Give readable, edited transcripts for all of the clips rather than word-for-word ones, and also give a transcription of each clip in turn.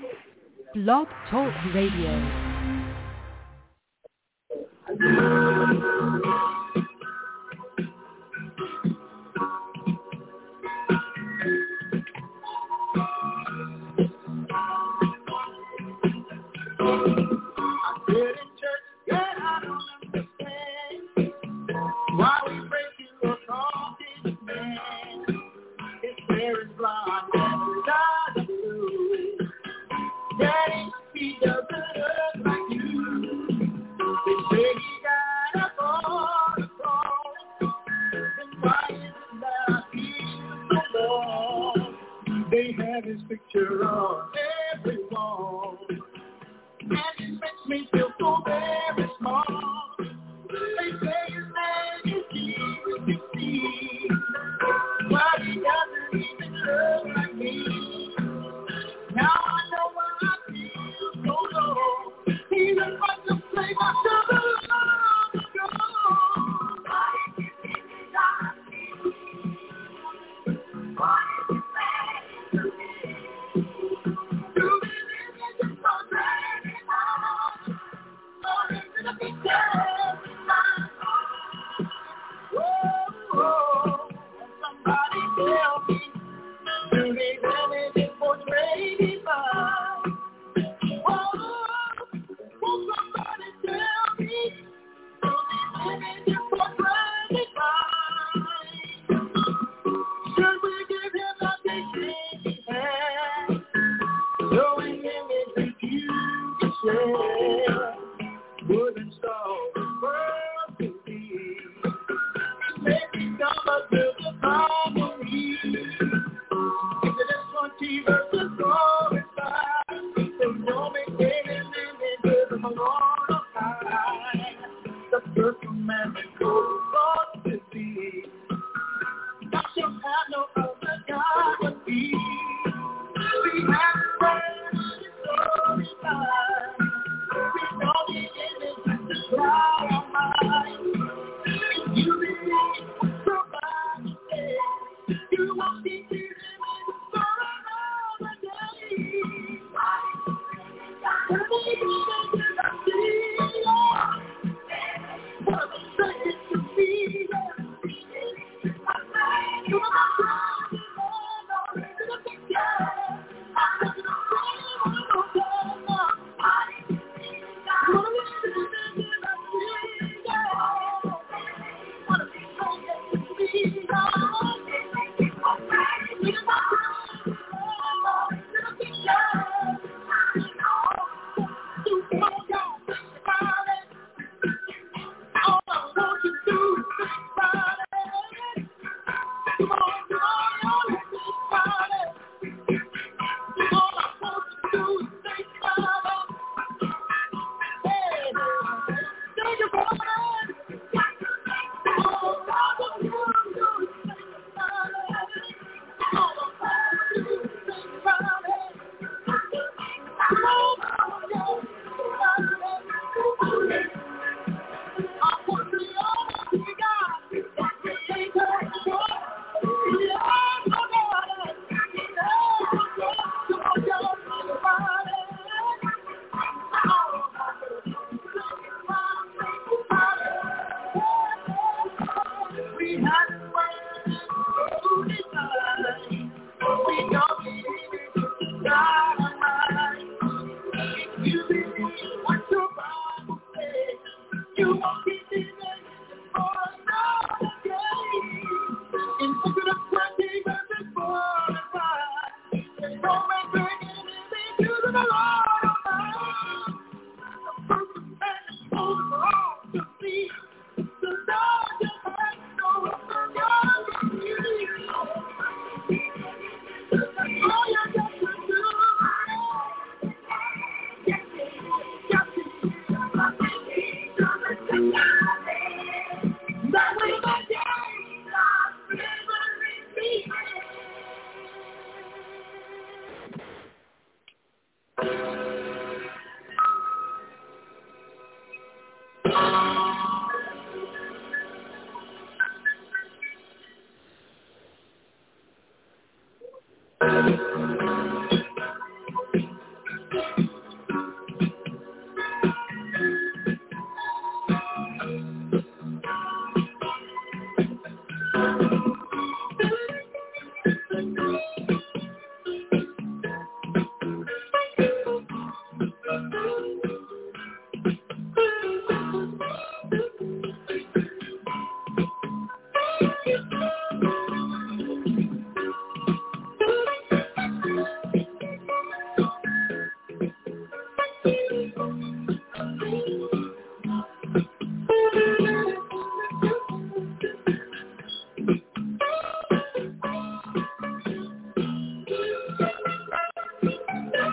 Blog Talk Radio.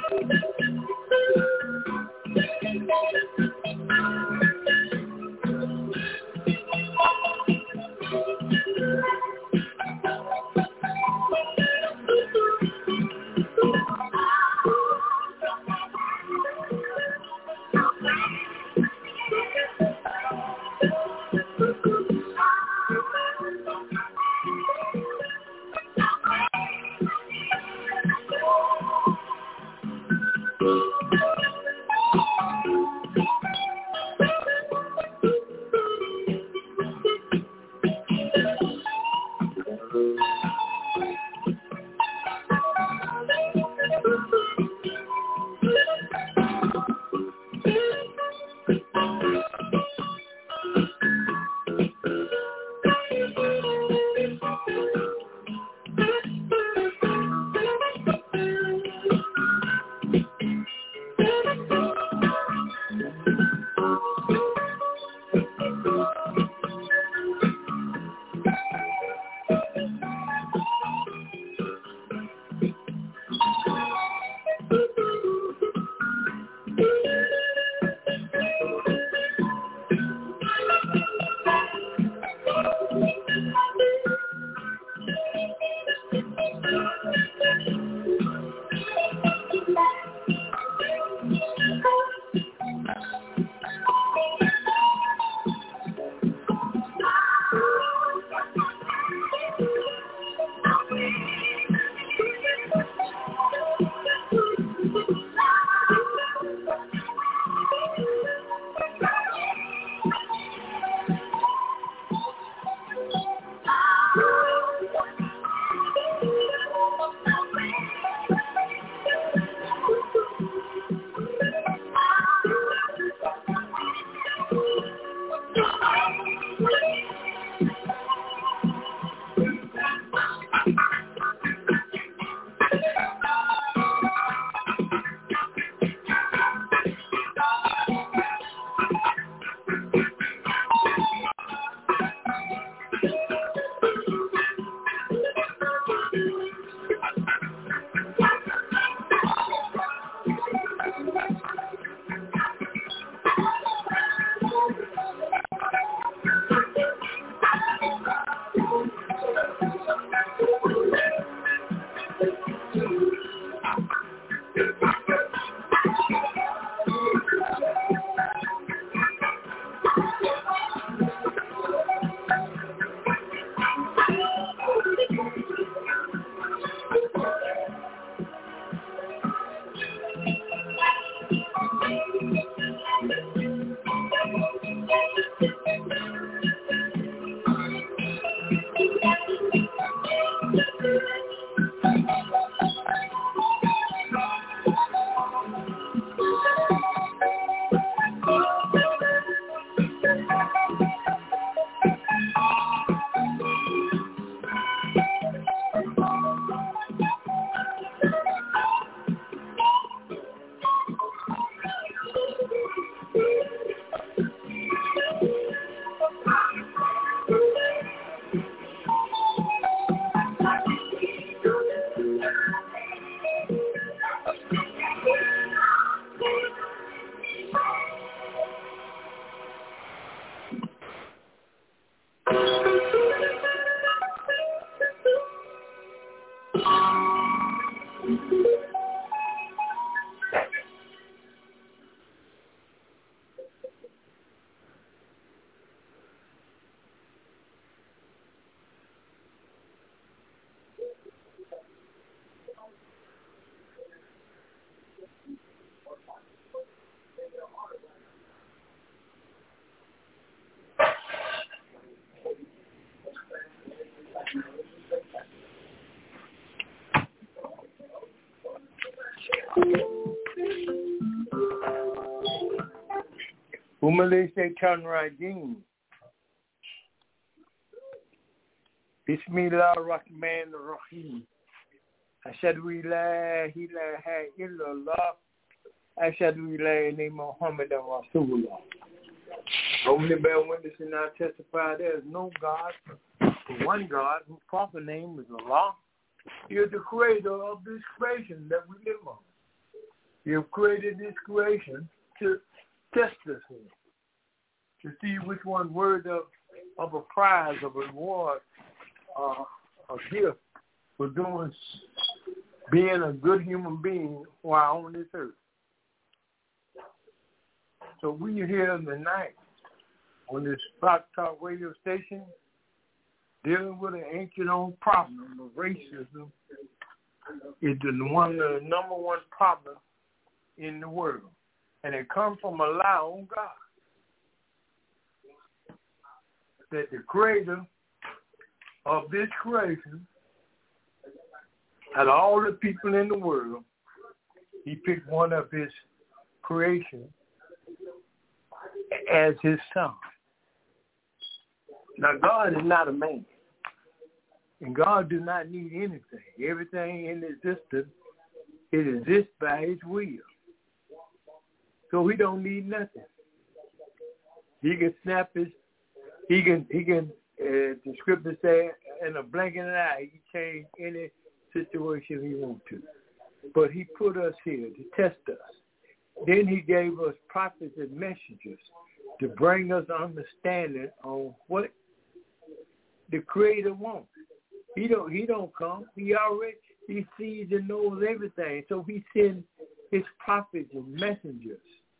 Umali Shaitan Rajim. Bismillah Rahman Rahim. Ashadu la ilaha illallah. Ashadu la ilaha Muhammad Rasulullah. Only bear witness and I testify there is no God but one God whose proper name is Allah. He is the creator of this creation that we live on. You've created this creation to test us in, to see which one worthy of a prize, of a reward, a gift for being a good human being while on this earth. So we here tonight on this Block Talk radio station dealing with an ancient-old problem of racism is the number one problem in the world. And it comes from a lie on God. That the creator of this creation, out of all the people in the world, he picked one of his creation as his son. Now, God is not a man. And God does not need anything. Everything in existence, it exists by his will. So he don't need nothing. He can snap his, the scripture says, in a blink of an eye, he can change any situation he wants to. But he put us here to test us. Then he gave us prophets and messengers to bring us understanding on what the Creator wants. He don't come. He sees and knows everything. So he sends his prophets and messengers.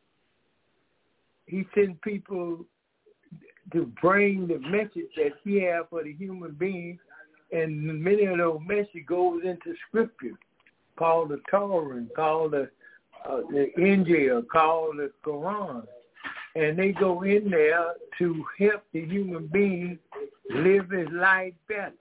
He sends people to bring the message that he has for the human being, and many of those messages goes into Scripture, called the Torah, called the Injil, called the Quran, and they go in there to help the human being live his life better.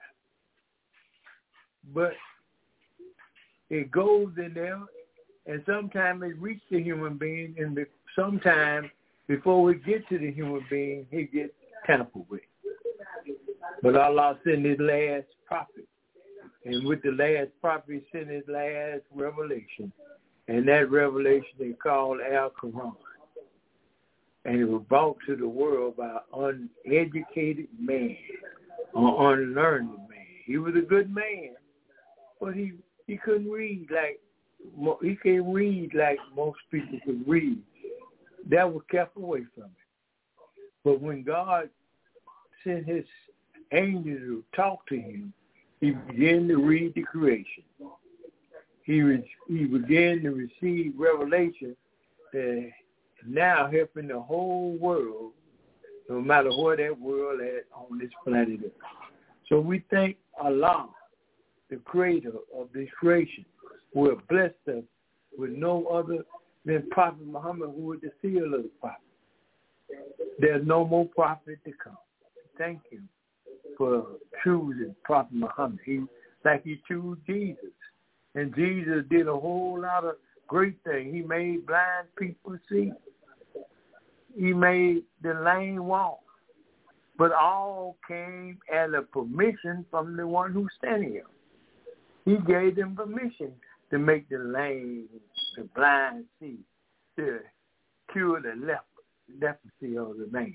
But it goes in there, and sometimes it reaches the human being, and sometimes before we get to the human being, he gets tampered with. But Allah sent his last prophet, and with the last prophet, he sent his last revelation, and that revelation they called Al-Quran. And it was brought to the world by an uneducated man, or unlearned man. He was a good man, but he couldn't read he can't read like most people could read. That was kept away from him. But when God sent his angels to talk to him, he began to read the creation. He began to receive revelation that now helping the whole world, no matter where that world is on this planet is. So we thank Allah, the creator of this creation, who have blessed us with no other than Prophet Muhammad, who is the seal of the prophet. There's no more prophet to come. Thank you for choosing Prophet Muhammad. He chose Jesus. And Jesus did a whole lot of great things. He made blind people see. He made the lame walk. But all came at a permission from the one who sent him. He gave them permission to make the lame, the blind see, to cure the leprosy of the man.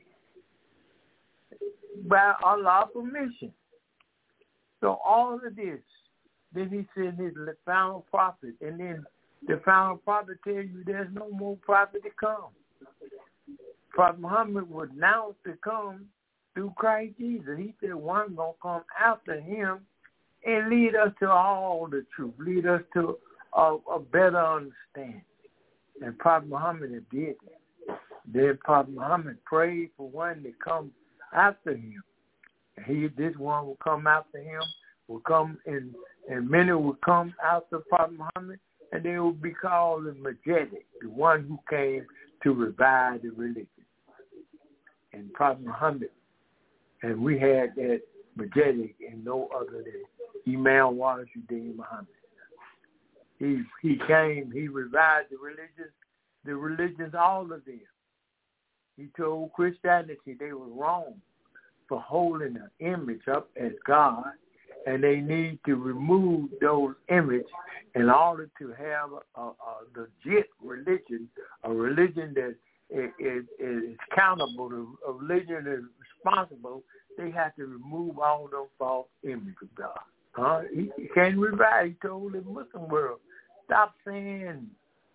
By Allah's permission. So all of this, then he sent his final prophet, and then the final prophet tells you there's no more prophet to come. Prophet Muhammad was announced to come through Christ Jesus. He said one going to come after him and lead us to all the truth, lead us to a better understanding. And Prophet Muhammad did that. Then Prophet Muhammad prayed for one to come after him. This one will come after him, will come and many will come after Prophet Muhammad, and they will be called the Majid, the one who came to revive the religion. And Prophet Muhammad, and we had that Majid and no other than Imam Wallace-Uddin Muhammad. He came, he revived the religions, all of them. He told Christianity they were wrong for holding an image up as God, and they need to remove those images in order to have a legit religion, a religion that is accountable, a religion that is responsible. They have to remove all those false images of God. He can't revive. He told the Muslim world, stop saying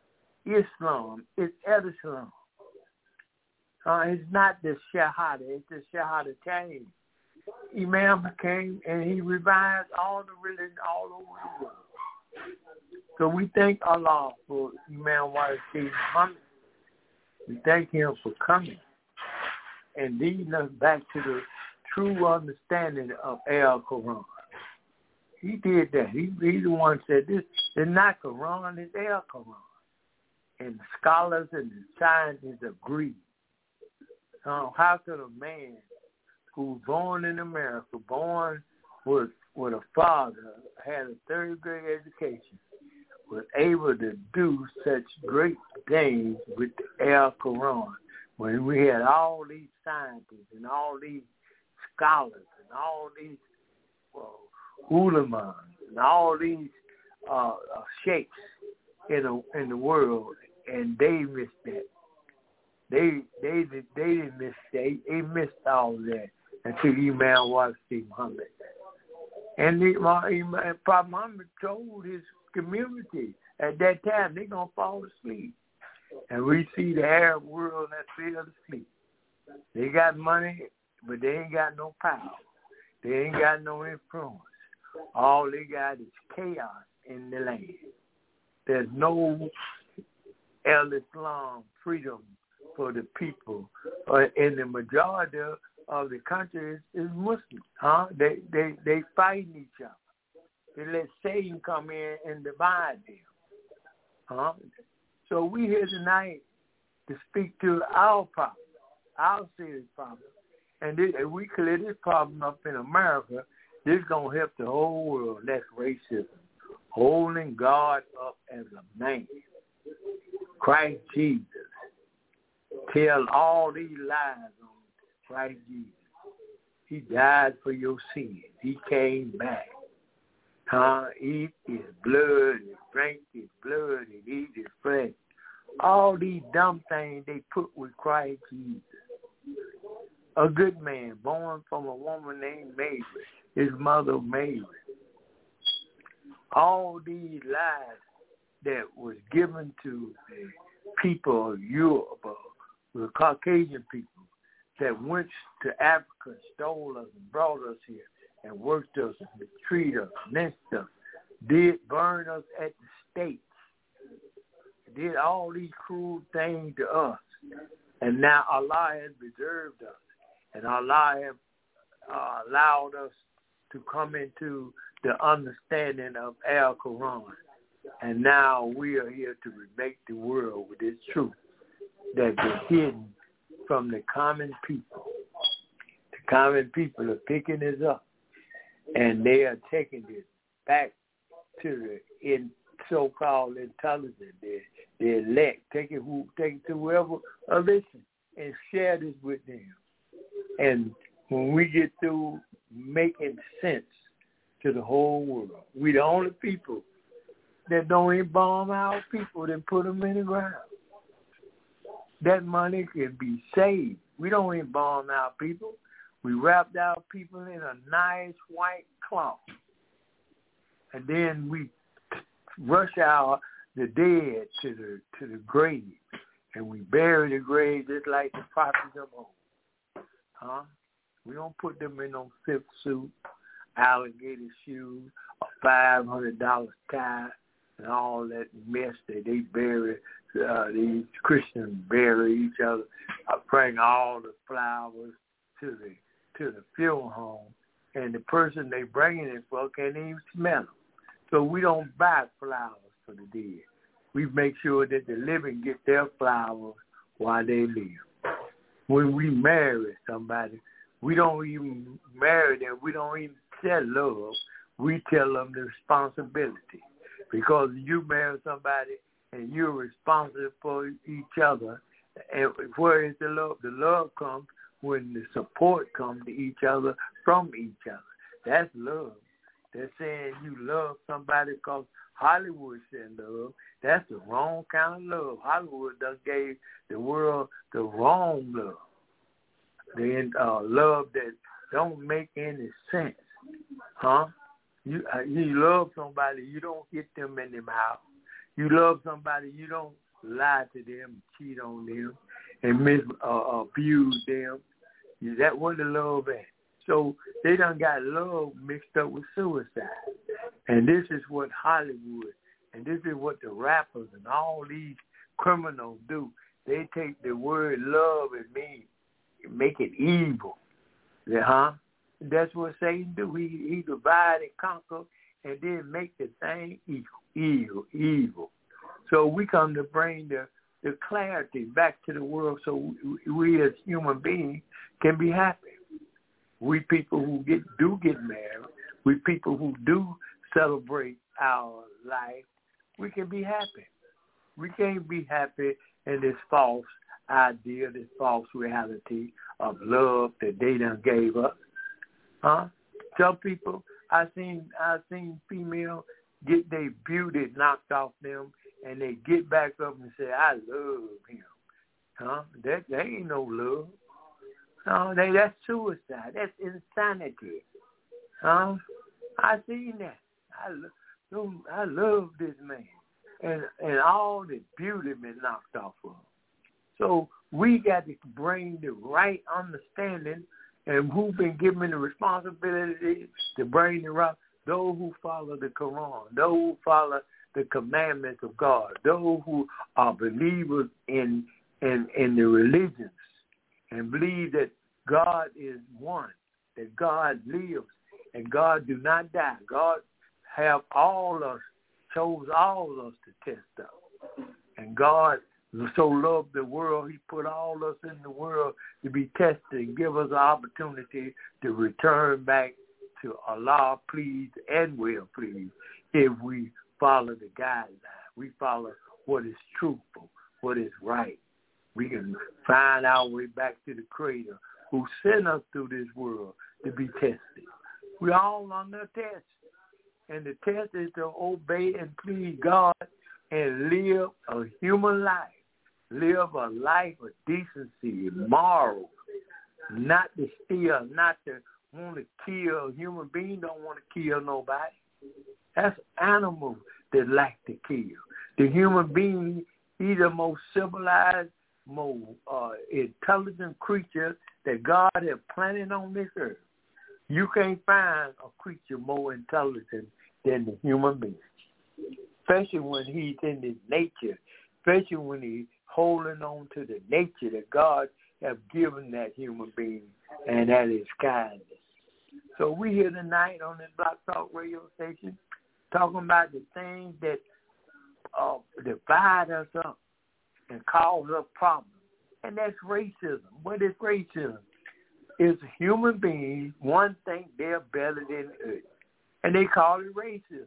Islam. It's Islam. It's not the Shahada. It's the Shahada Ta'im. Imam came and he revived all the religion all over the world. So we thank Allah for Imam Waris Muhammad. We thank him for coming and leading us back to the true understanding of Al-Quran. He did that. He's the one who said this is not Quran, it's Al-Quran. And the scholars and the scientists agree. How could a man who's born in America, born with a father, had a third grade education, was able to do such great things with the Al-Quran when we had all these scientists and all these scholars and all these ulamans and all these sheikhs in the world, and they missed that. They didn't miss that. They missed all of that until Imam Waris Muhammad. And Prophet Muhammad told his community at that time they're going to fall asleep. And we see the Arab world that fell asleep. They got money, but they ain't got no power. They ain't got no influence. All they got is chaos in the land. There's no Islam freedom for the people. And the majority of the country is Muslim. They fighting each other. They let Satan come in and divide them. So we here tonight to speak to our problem, our serious problem. And if we clear this problem up in America, this is going to help the whole world. That's racism. Holding God up as a man. Christ Jesus. Tell all these lies on Christ Jesus. He died for your sins. He came back. Eat his blood and drink his blood and eat his flesh. All these dumb things they put with Christ Jesus. A good man born from a woman named Mary, his mother Mary. All these lies that was given to the people of Europe, the Caucasian people that went to Africa, stole us and brought us here and worked us and mistreated us, lynched us, did burn us at the stakes, did all these cruel things to us. And now Allah has preserved us. And Allah has allowed us to come into the understanding of Al-Quran. And now we are here to remake the world with this truth that's been hidden from the common people. The common people are picking this up, and they are taking this back to the so-called intelligent, the elect. Take it to whoever are listening and share this with them. And when we get through making sense to the whole world, we the only people that don't embalm our people, then put them in the ground. That money can be saved. We don't embalm our people. We wrapped our people in a nice white cloth. And then we rush the dead to the grave. And we bury the grave just like the prophets of old. We don't put them in no silk suit, alligator shoes, a $500 tie, and all that mess that they bury. These Christians bury each other. Bring all the flowers to the funeral home, and the person they bringing it for can't even smell them. So we don't buy flowers for the dead. We make sure that the living get their flowers while they live. When we marry somebody, we don't even marry them. We don't even tell love. We tell them the responsibility. Because you marry somebody and you're responsible for each other. And where is the love? The love comes when the support comes to each other from each other. That's love. They're saying you love somebody because Hollywood said love. That's the wrong kind of love. Hollywood done gave the world the wrong love. The love that don't make any sense. You love somebody, you don't hit them in the mouth. You love somebody, you don't lie to them, cheat on them, and abuse them. Is that what the love is? So they done got love mixed up with suicide. And this is what Hollywood, and this is what the rappers and all these criminals do. They take the word love and make it evil. Yeah, that's what Satan do. He divide and conquer and then make the thing evil. So we come to bring the clarity back to the world so we as human beings can be happy. We people who do get married, we people who do celebrate our life, we can be happy. We can't be happy in this false idea, this false reality of love that they done gave us. Some people, I seen females get their beauty knocked off them, and they get back up and say, "I love him." That ain't no love. No, that's suicide. That's insanity. I seen that. I love this man, and all the beauty been knocked off of him. So we got to bring the right understanding, and who've been given the responsibility to bring the right, those who follow the Quran, those who follow the commandments of God, those who are believers in the religions and believe that God is one, that God lives, and God do not die. God have chose all of us to test us. And God so loved the world, he put all of us in the world to be tested and give us an opportunity to return back to Allah pleased and well pleased if we follow the guidelines. We follow what is truthful, what is right. We can find our way back to the Creator who sent us through this world to be tested. We all under test. And the test is to obey and please God and live a human life. Live a life of decency, moral, not to steal, not to want to kill. A human being don't want to kill nobody. That's animals that like to kill. The human being, he's the most civilized, most intelligent creature that God has planted on this earth. You can't find a creature more intelligent than the human being, especially when he's in his nature, especially when he's holding on to the nature that God has given that human being, and that is kindness. So we here tonight on this Block Talk radio station talking about the things that divide us up and cause us problems, and that's racism. What is racism? It's human beings, one think they're better than the other, and they call it racism.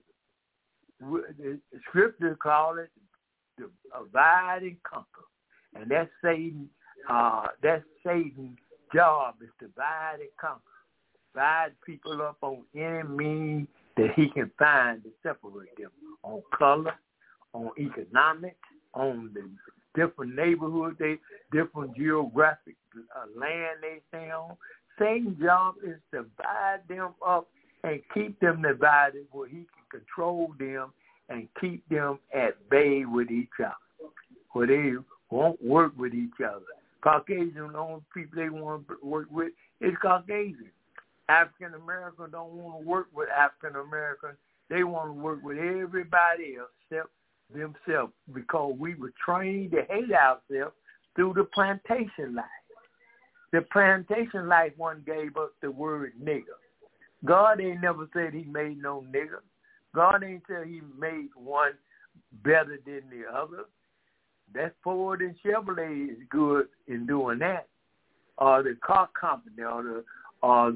The scripture call it divide and conquer, and that's Satan. That's Satan's job, is to divide and conquer, divide people up on any means that he can find to separate them, on color, on economics, on the different neighborhoods, different geographic land they stay on. Satan's job is to divide them up and keep them divided where he can control them and keep them at bay with each other, where they won't work with each other. Caucasian, the only people they want to work with is Caucasian. African Americans don't want to work with African Americans. They want to work with everybody else except themselves, because we were trained to hate ourselves through the plantation life. The plantation life one gave us the word nigger. God ain't never said he made no nigger. God ain't said he made one better than the other. That Ford and Chevrolet is good in doing that, or the car company, or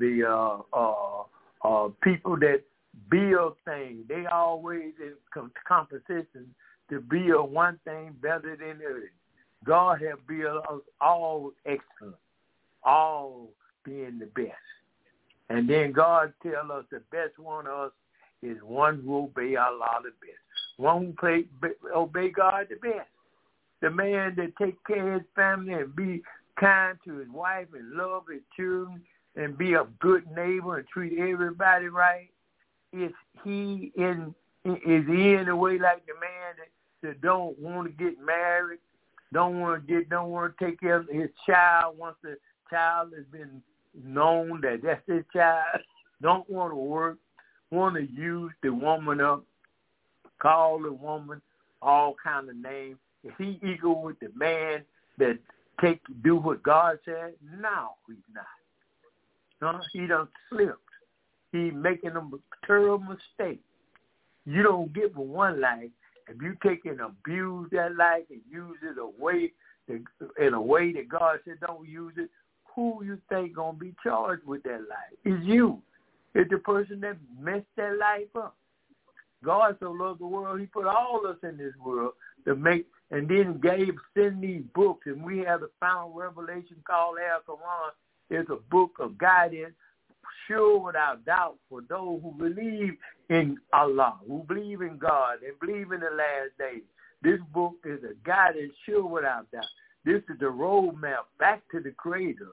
the people that build things. They always in competition to build one thing better than the other. God has built us all excellent, all being the best. And then God tells us the best one of us is one who obey Allah the best, one who obey God the best. The man that take care of his family and be kind to his wife and love his children and be a good neighbor and treat everybody right, is he in a way like the man that don't want to get married, don't want to take care of his child once the child has been known that that's his child, don't want to work, want to use the woman up, call the woman all kind of names. Is he equal with the man that do what God said? No, he's not. No, he done slipped. He's making a terrible mistake. You don't get for one life. If you take and abuse that life and use it in a way that God said don't use it, who you think going to be charged with that life? It's you. It's the person that messed that life up. God so loved the world, he put all of us in this world to make, and then send these books, and we have the final revelation called Al-Quran. It's a book of guidance, sure without doubt, for those who believe in Allah, who believe in God, and believe in the last days. This book is a guidance, sure without doubt. This is the roadmap back to the Creator.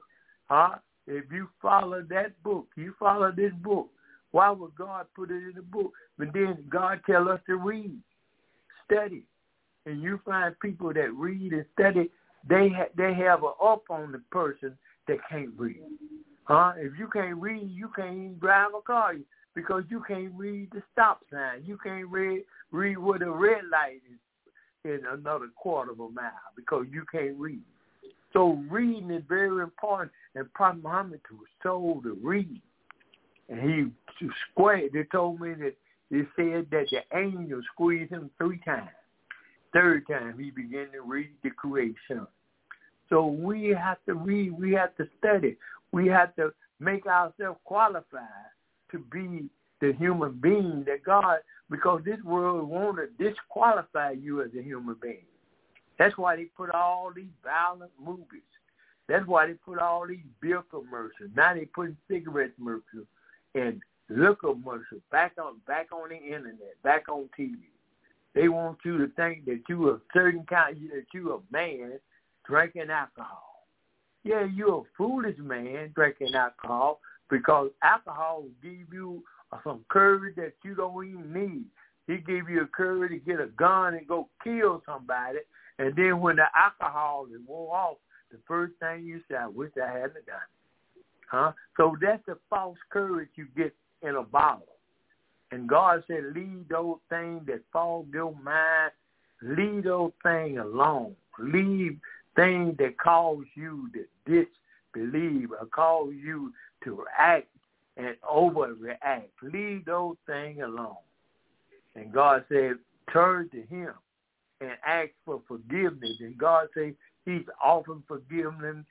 If you follow that book, you follow this book, why would God put it in the book? But then God tell us to read, study. And you find people that read and study, they have an up on the person that can't read. If you can't read, you can't even drive a car because you can't read the stop sign. You can't read where the red light is in another quarter of a mile because you can't read. So reading is very important, and Prophet Muhammad was told to read. And he squared. They told me that they said that the angel squeezed him 3 times. Third time he began to read the creation. So we have to read. We have to study. We have to make ourselves qualified to be the human being that God, because this world want to disqualify you as a human being. That's why they put all these violent movies. That's why they put all these beer commercials. Now they put cigarette commercials and liquor commercials back on the internet, back on TV. They want you to think that you a certain kind, that you a man drinking alcohol. Yeah, you're a foolish man drinking alcohol because alcohol will give you some courage that you don't even need. He give you a courage to get a gun and go kill somebody, and then when the alcohol is wore off, the first thing you say, I wish I hadn't done it. So that's the false courage you get in a bottle. And God said, leave those things that fog your mind, leave those things alone. Leave things that cause you to disbelieve or cause you to act and overreact. Leave those things alone. And God said, turn to him and ask for forgiveness. And God said he's often forgiving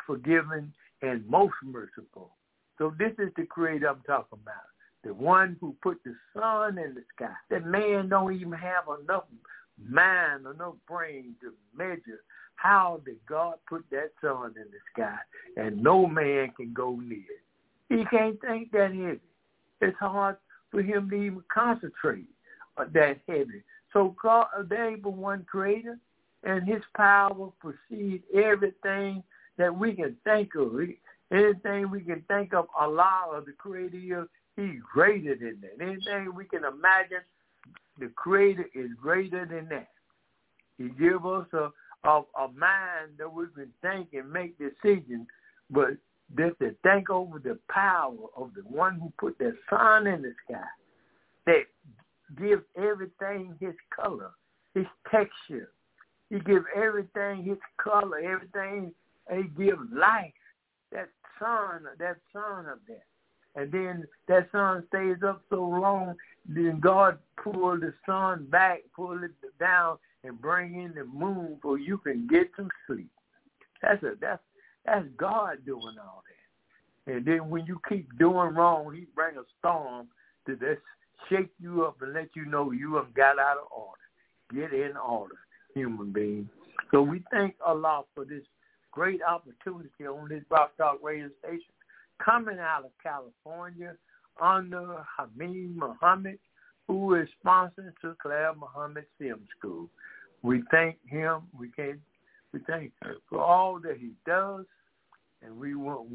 and most merciful. So this is the Creator I'm talking about. The one who put the sun in the sky. That man don't even have enough mind, enough brain to measure how did God put that sun in the sky, and no man can go near it. He can't think that heavy. It's hard for him to even concentrate that heavy. So God, there is one Creator, and his power precedes everything that we can think of. Anything we can think of, Allah or the Creator, he's greater than that. Anything we can imagine, the Creator is greater than that. He gives us a mind that we can think and make decisions, but just to think over the power of the one who put the sun in the sky, that gives everything his color, his texture. He gives everything his color, everything. He gives life. That sun of that. And then that sun stays up so long, then God pull the sun back, pull it down, and bring in the moon so you can get some sleep. That's God doing all that. And then when you keep doing wrong, he bring a storm to just shake you up and let you know you have got out of order. Get in order, human being. So we thank Allah for this great opportunity on this Rock Talk radio station, coming out of California under Hamid Muhammad, who is sponsoring Sinclair Muhammad Film School. We thank him. We thank him for all that he does, and we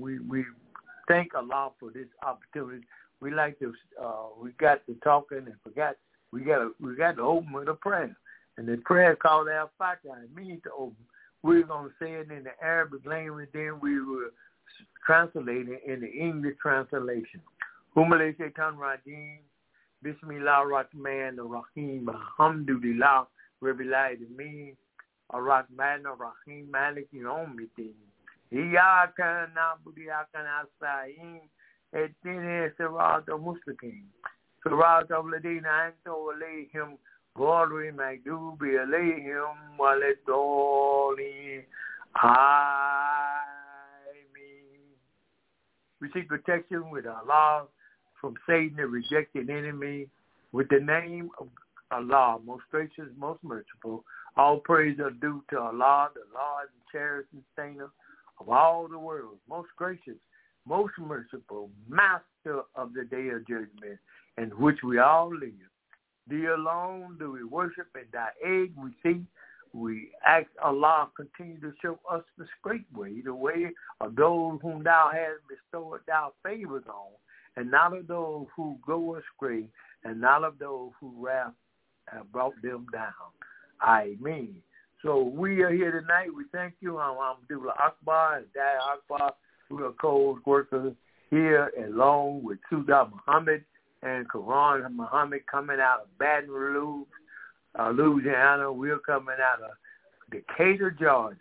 thank Allah for this opportunity. We got to talking and forgot we got to open with a prayer. And the prayer called Al-Fatiha, it means to open. We're going to say it in the Arabic language, then we will translate it in the English translation. Humale Shaitan Rajim, Bismillah Rahman Rahim, Alhamdulillah, Rabbil Alamin, Ar-Rahman Ar-Rahim, Malik Yawmiddin. Iyyaka na'budu wa iyyaka nasta'in. Ihdina as-siratal mustaqim. Siratal ladzina an'amta alayhim ghayril maghdubi alayhim waladdallin. Amen. We seek protection with Allah from Satan, the rejected enemy, with the name of Allah, most gracious, most merciful. All praise are due to Allah, the Lord and cherished sustainer of all the world, most gracious, most merciful, master of the day of judgment, in which we all live. Thee alone do we worship, and thy aid we seek. We ask Allah continue to show us the straight way, the way of those whom thou hast bestowed thy favors on, and not of those who go astray, and not of those who wrath have brought them down. Amen. So we are here tonight. We thank you. I'm Abdullah Akbar and Dad Akbar. We are co-workers here along with Sudar Muhammad and Quran Muhammad coming out of Baton Rouge, Louisiana. We're coming out of Decatur, Georgia.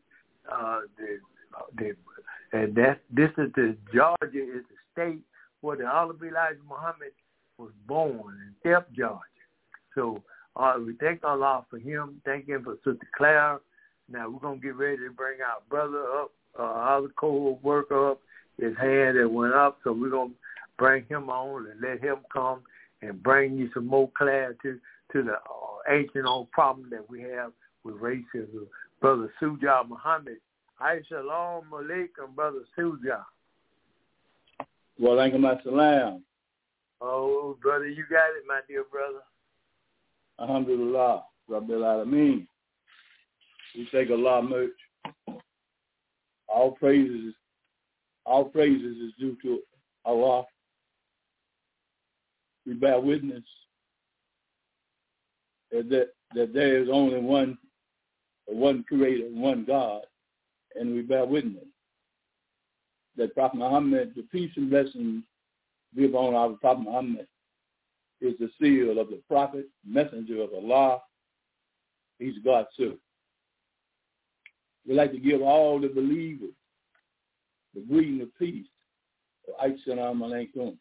And this is Georgia is the state where the Honorable Elijah Muhammad was born in Thep, Georgia. So we thank Allah for him. Thank him for Sister Claire. Now we're going to get ready to bring our brother up, other co-worker up. His hand that went up, so we're going to bring him on and let him come and bring you some more clarity to the ancient old problem that we have with racism. Brother Sudar Muhammad. Assalamu alaikum, Brother Sudar. Wa alaikum assalam. Oh, brother, you got it, my dear brother. Alhamdulillah, Rabbil Alameen. We thank Allah much. All praises is due to Allah. We bear witness that there is only one creator, one God, and we bear witness that Prophet Muhammad, the peace and blessings be upon our Prophet Muhammad, is the seal of the prophet, messenger of Allah. He's God's servant. We'd like to give all the believers the greeting of peace. Assalamu alaikum.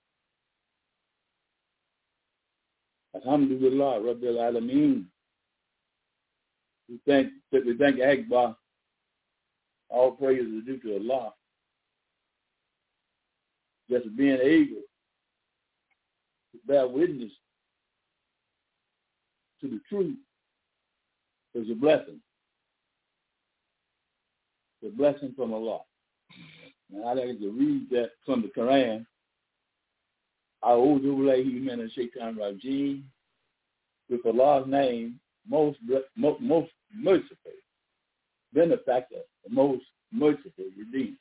Alhamdulillah, Rabbil Alameen. We thank Akbar. All praise is due to Allah. Just being able to bear witness to the truth is a blessing. It's a blessing from Allah. And I'd like to read that from the Quran. A'udhu billahi minash shaitanir rajim. With Allah's name, most merciful, benefactor, the most merciful, redeemer.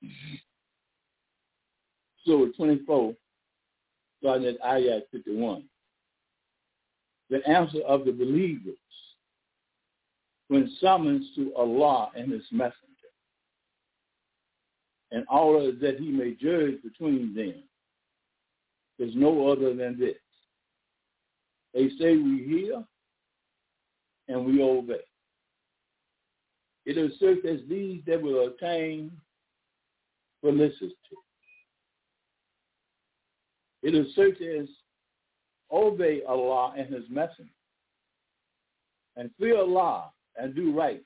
Surah 24, starting at Ayat 51. The answer of the believers when summoned to Allah and His Messenger, in order that He may judge between them, is no other than this. They say we hear and we obey. It is such as these that will attain felicity. It is such as obey Allah and His Messenger and fear Allah and do right.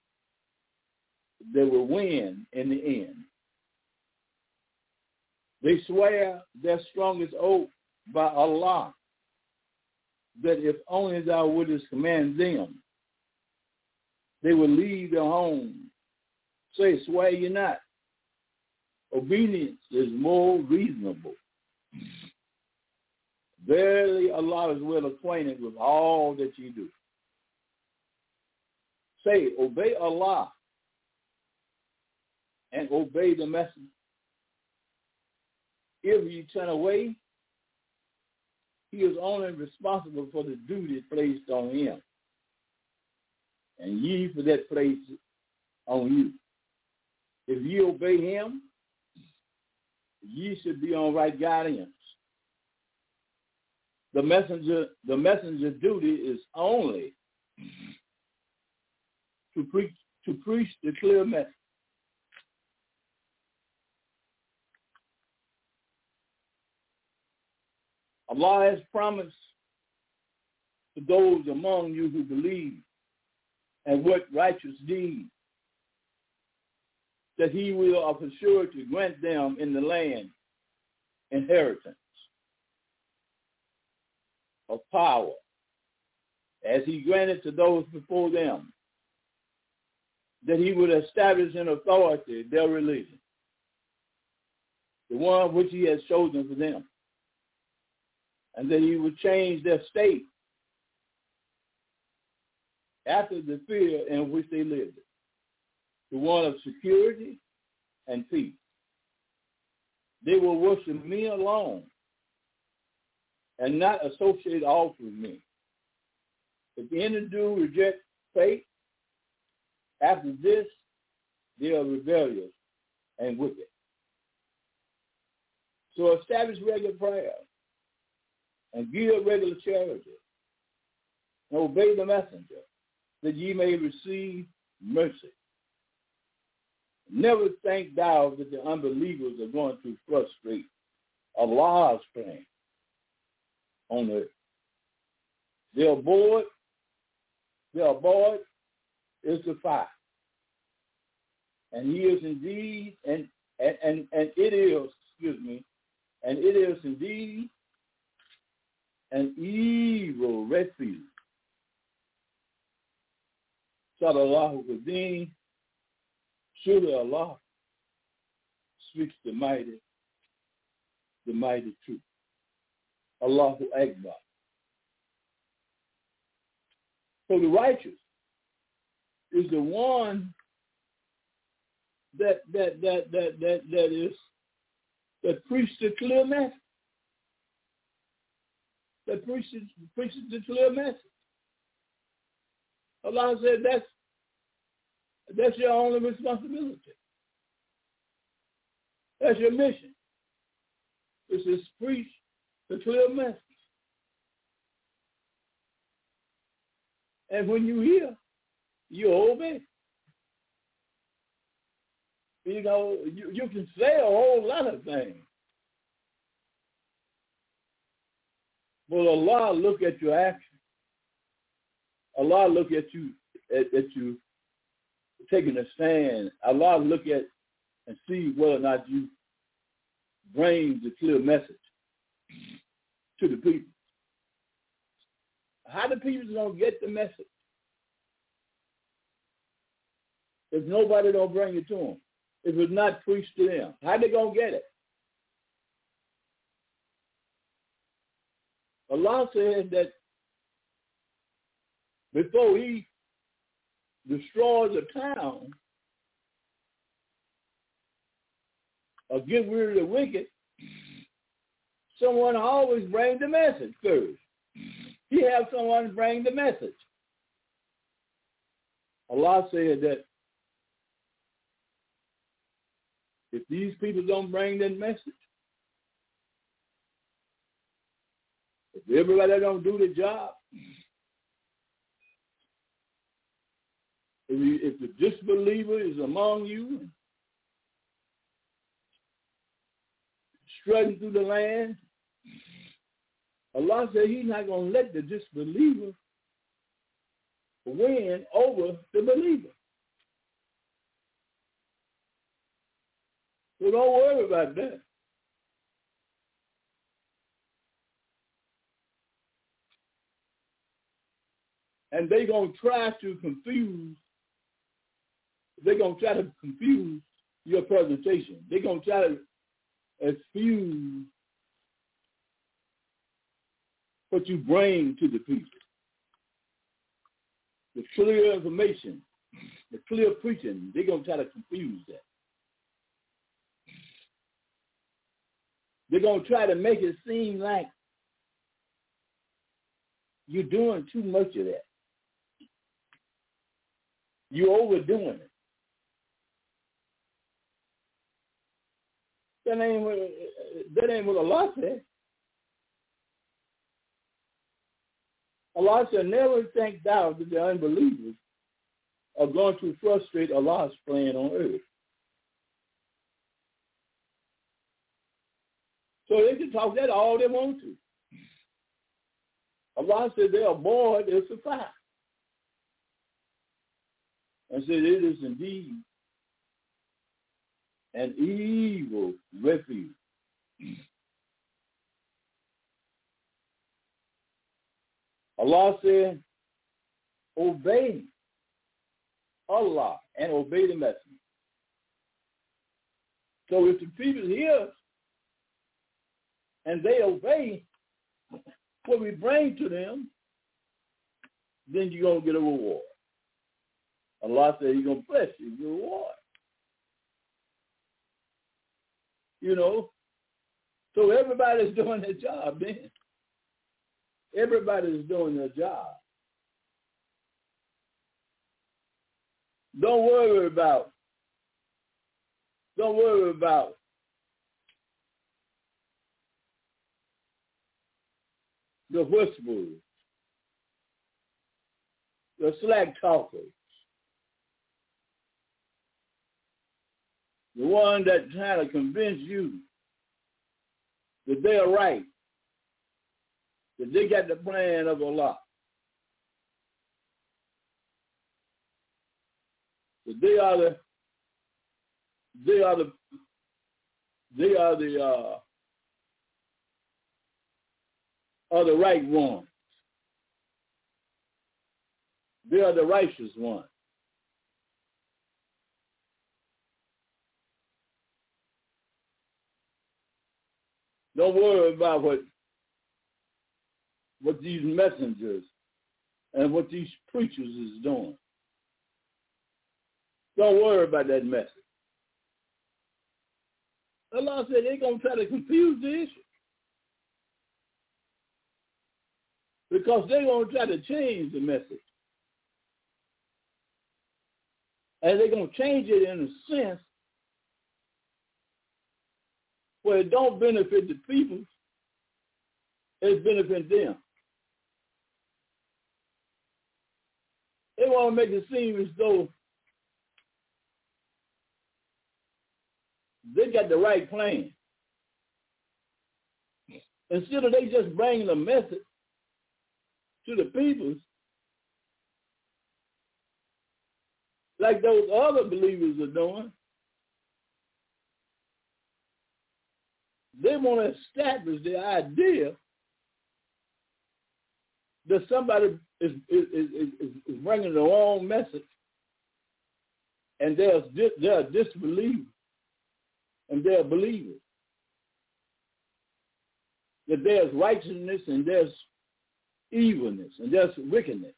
They will win in the end. They swear their strongest oath by Allah that if only thou wouldest command them, they will leave their home. Say, swear ye not. Obedience is more reasonable. Verily, Allah is well acquainted with all that you do. Say, obey Allah and obey the messenger. If you turn away, He is only responsible for the duty placed on Him. and ye for that place on you. If ye obey him, ye should be on right guidance. The messenger duty is only to preach the clear message. Allah has promised to those among you who believe and work righteous deeds that he will of a surety grant them in the land inheritance of power, as he granted to those before them, that he would establish in authority their religion, the one which he has chosen for them, and that he would change their state after the fear in which they lived, to one of security and peace. They will worship me alone and not associate all with me. If any do reject faith, after this, they are rebellious and wicked. So establish regular prayer and give regular charity and obey the messenger, that ye may receive mercy. Never think thou that the unbelievers are going to frustrate Allah's plan on earth. They are bored is the fire. And he is indeed, and it is indeed an evil refuge. Sallallahu Qadim, surely Allah speaks the mighty truth. Allahu Akbar. So the righteous is the one that preaches the clear message. That preaches the clear message. Allah said that's your only responsibility. That's your mission. It's to preach the clear message. And when you hear, you obey. You know, you can say a whole lot of things. But Allah look at your action. Allah look at you taking a stand. Allah look at and see whether or not you bring the clear message to the people. How the people gonna get the message if nobody don't bring it to them? If it's not preached to them, how they gonna get it? Allah said that before he destroys a town or get rid of the wicked, someone always brings the message first. He have someone bring the message. Allah said that if these people don't bring that message, if everybody don't do the job, if the disbeliever is among you, strutting through the land, Allah said he's not going to let the disbeliever win over the believer. So don't worry about that. And they're going to try to confuse your presentation. They're going to try to excuse what you bring to the people. The clear information, the clear preaching, they're going to try to confuse that. They're going to try to make it seem like you're doing too much of that. You're overdoing it. That ain't what Allah said. Allah said, never think thou that the unbelievers are going to frustrate Allah's plan on earth. So they can talk that all they want to. Allah said they are bored, they'll survive. And said it is indeed an evil refuge. Allah said, obey Allah and obey the messenger. So if the people hear and they obey what we bring to them, then you're going to get a reward. Allah said he's going to bless you with a reward. You know? So everybody's doing their job then. Everybody's doing their job. Don't worry about the whisperers, the slack talkers, the one that trying to convince you that they are right, that they got the plan of Allah, that they are the right ones. They are the righteous ones. Don't worry about what these messengers and what these preachers is doing. Don't worry about that message. Allah said they're going to try to confuse the issue. Because they're going to try to change the message. And they're going to change it in a sense where it don't benefit the people, it benefits them. They want to make it seem as though they got the right plan. Instead of they just bringing a message to the people, like those other believers are doing, they want to establish the idea that somebody is bringing the wrong message, and they're disbelievers, and they're believers. That there's righteousness and there's evilness and there's wickedness.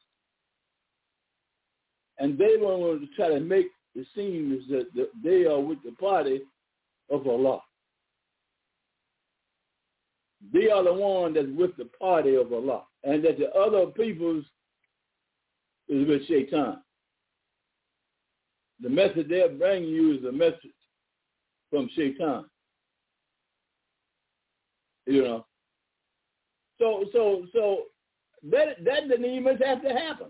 And they want to try to make it seem as that they are with the party of Allah. They are the one that's with the party of Allah. And that the other peoples is with Shaitan. The message they're bringing you is a message from Shaitan. You know. So that didn't even have to happen.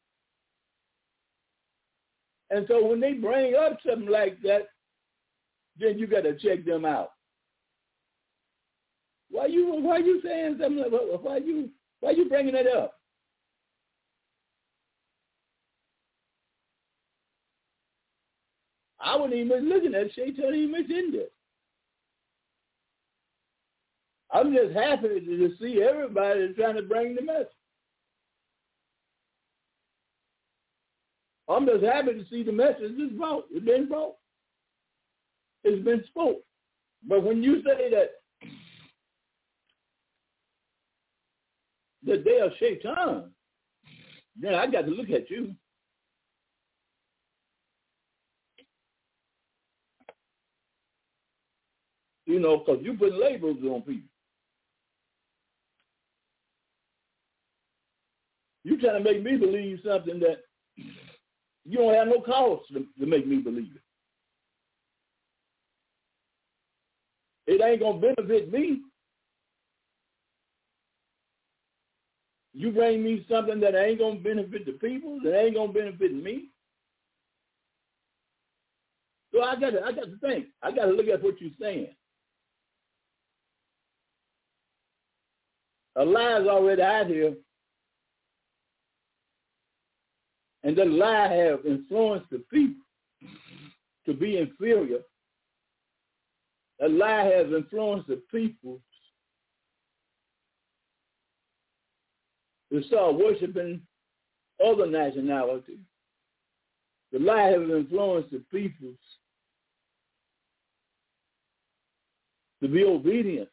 And so when they bring up something like that, then you got to check them out. Why you saying something like that? Why you bringing it up? I wasn't even looking at Shaitan even in this. I'm just happy to see everybody trying to bring the message. I'm just happy to see the message is brought. It's been brought. It's been spoken. But when you say that they are Shaitan, then I got to look at you. You know, because you put labels on people. You trying to make me believe something that You don't have no cause to make me believe it. It ain't going to benefit me. You bring me something that ain't going to benefit the people, that ain't going to benefit me. So I got to think. I got to look at what you're saying. A lie is already out here, and the lie have influenced the people to be inferior. A lie has influenced the people to start worshiping other nationalities. The lie has influenced the people to be obedient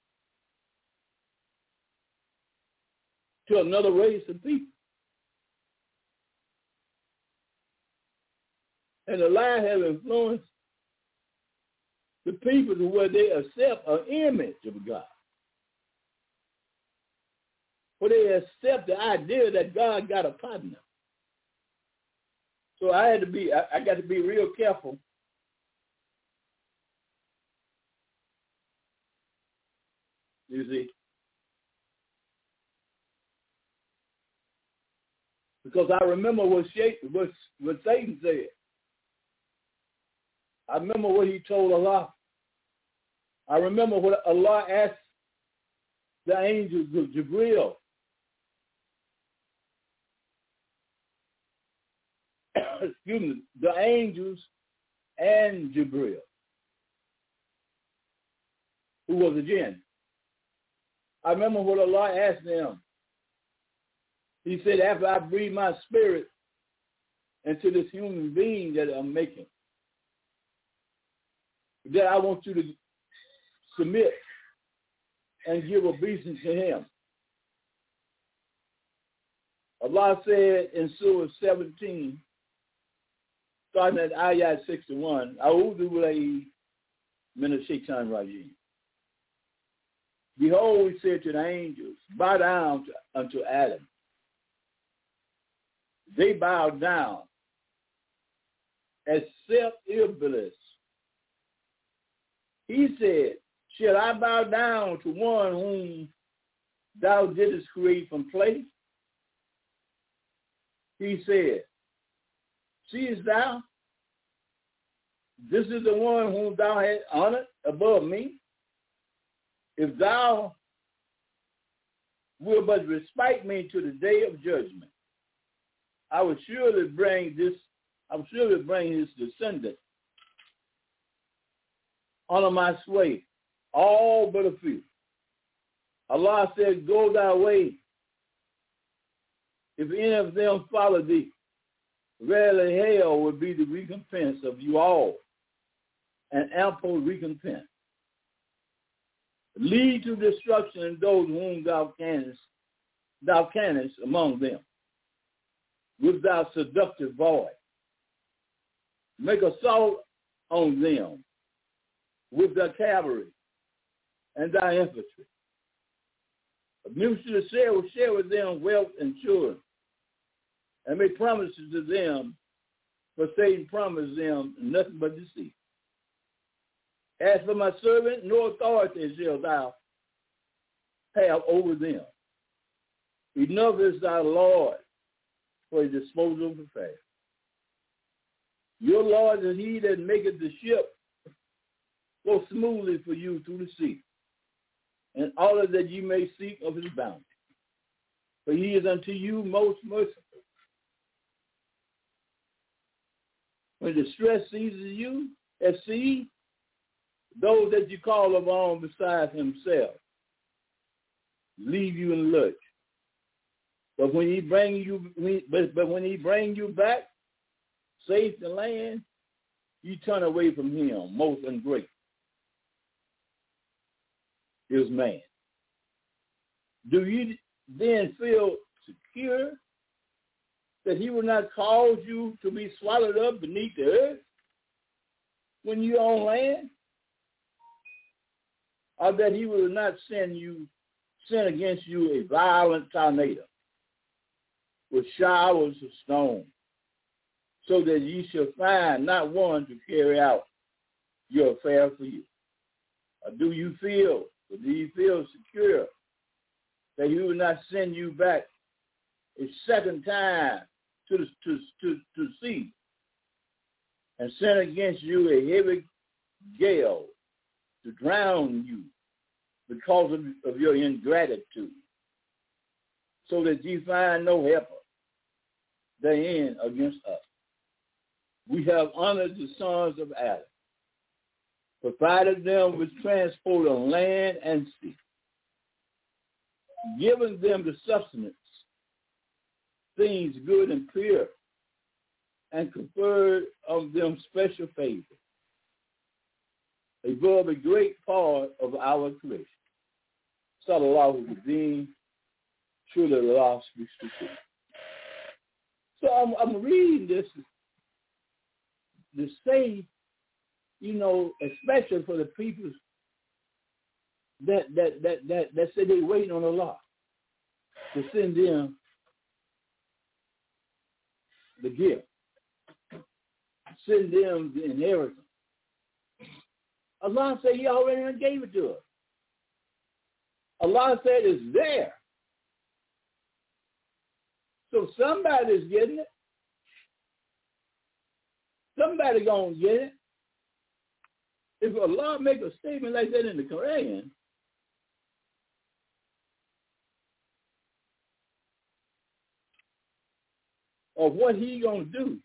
to another race of people. And the lie has influenced the people to where they accept an image of God. Where they accept the idea that God got a partner. So I got to be real careful. You see? Because I remember what Satan said. I remember what he told Allah. I remember what Allah asked the angels of Jibreel. Excuse me, the angels and Jibreel, who was a jinn. I remember what Allah asked them. He said, after I breathe my spirit into this human being that I'm making, that I want you to submit and give obeisance to him. Allah said in Surah 17, starting at Ayat 61, A'udhu billahi minash shaitanir rajim. Behold, he said to the angels, bow down unto Adam. They bowed down, except Iblis. He said, shall I bow down to one whom thou didst create from clay? He said, seest thou, this is the one whom thou hast honored above me. If thou wilt but respite me to the day of judgment, I will surely bring his descendant under my sway, all but a few. Allah said, go thy way. If any of them follow thee, verily hell will be the recompense of you all, an ample recompense. Lead to destruction in those whom thou canst among them, with thy seductive voice. Make assault on them with thy cavalry and thy infantry. Mutually share with them wealth and children, and make promises to them, for Satan promised them nothing but deceit. As for my servant, no authority shall thou have over them. Enough is thy Lord for his disposal of affairs. Your Lord is he that maketh the ship go smoothly for you through the sea, in order that you may seek of his bounty. For he is unto you most merciful. When distress seizes you at sea, those that you call upon besides himself leave you in lurch. But when he bring you back safe to land, you turn away from him, most ungrateful. Is man. Do you then feel secure that he will not cause you to be swallowed up beneath the earth when you're on land? Or that he will not send against you a violent tornado with showers of stone so that ye shall find not one to carry out your affair for you. Or do you feel secure that he will not send you back a second time to sea and send against you a heavy gale to drown you because of your ingratitude, so that ye find no helper therein against us? We have honored the sons of Adam, provided them with transport on land and sea, given them the sustenance, things good and pure, and conferred on them special favor above a great part of our creation. Sallallahu Alaihi truly Allah speaks the truth. So I'm reading this to say, especially for the people that say they waiting on Allah to send them the gift, send them the inheritance. Allah said he already gave it to us. Allah said it's there. So somebody's getting it. Somebody gonna get it. If Allah make a statement like that in the Quran, of what he gonna do,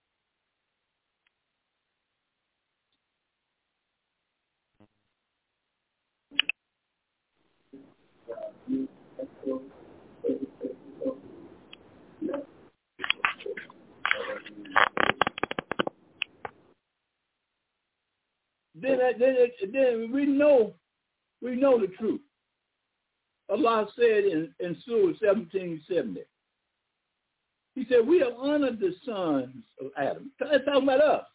then we know the truth. Allah said in Surah 17:70, he said, we have honored the sons of Adam. That's talking about us.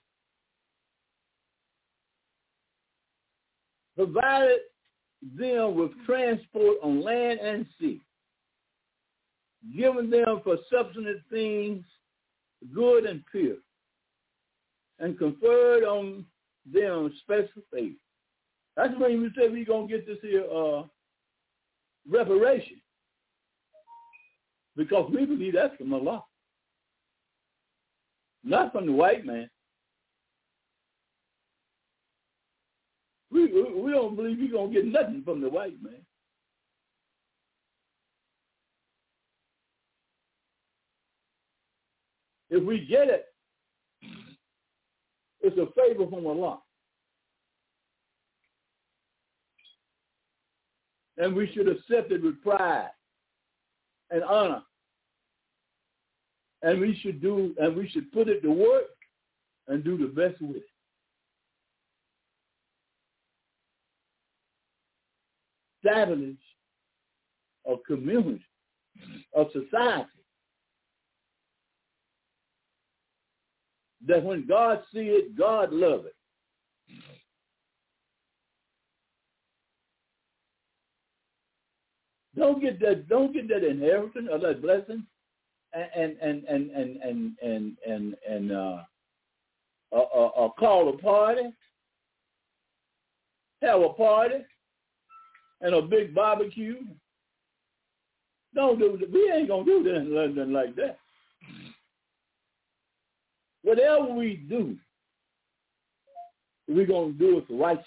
Provided them with transport on land and sea, given them for substance things good and pure, and conferred on them special favor. That's when we say we're going to get this here reparation. Because we believe that's from Allah. Not from the white man. We don't believe we're going to get nothing from the white man. If we get it, it's a favor from Allah. And we should accept it with pride and honor. And we should put it to work and do the best with it. Establish a community, a society, that when God see it, God love it. Don't get that inheritance or that blessing and call a party, have a party and a big barbecue. We ain't gonna do nothing like that. Whatever we do, we're gonna do it for righteous.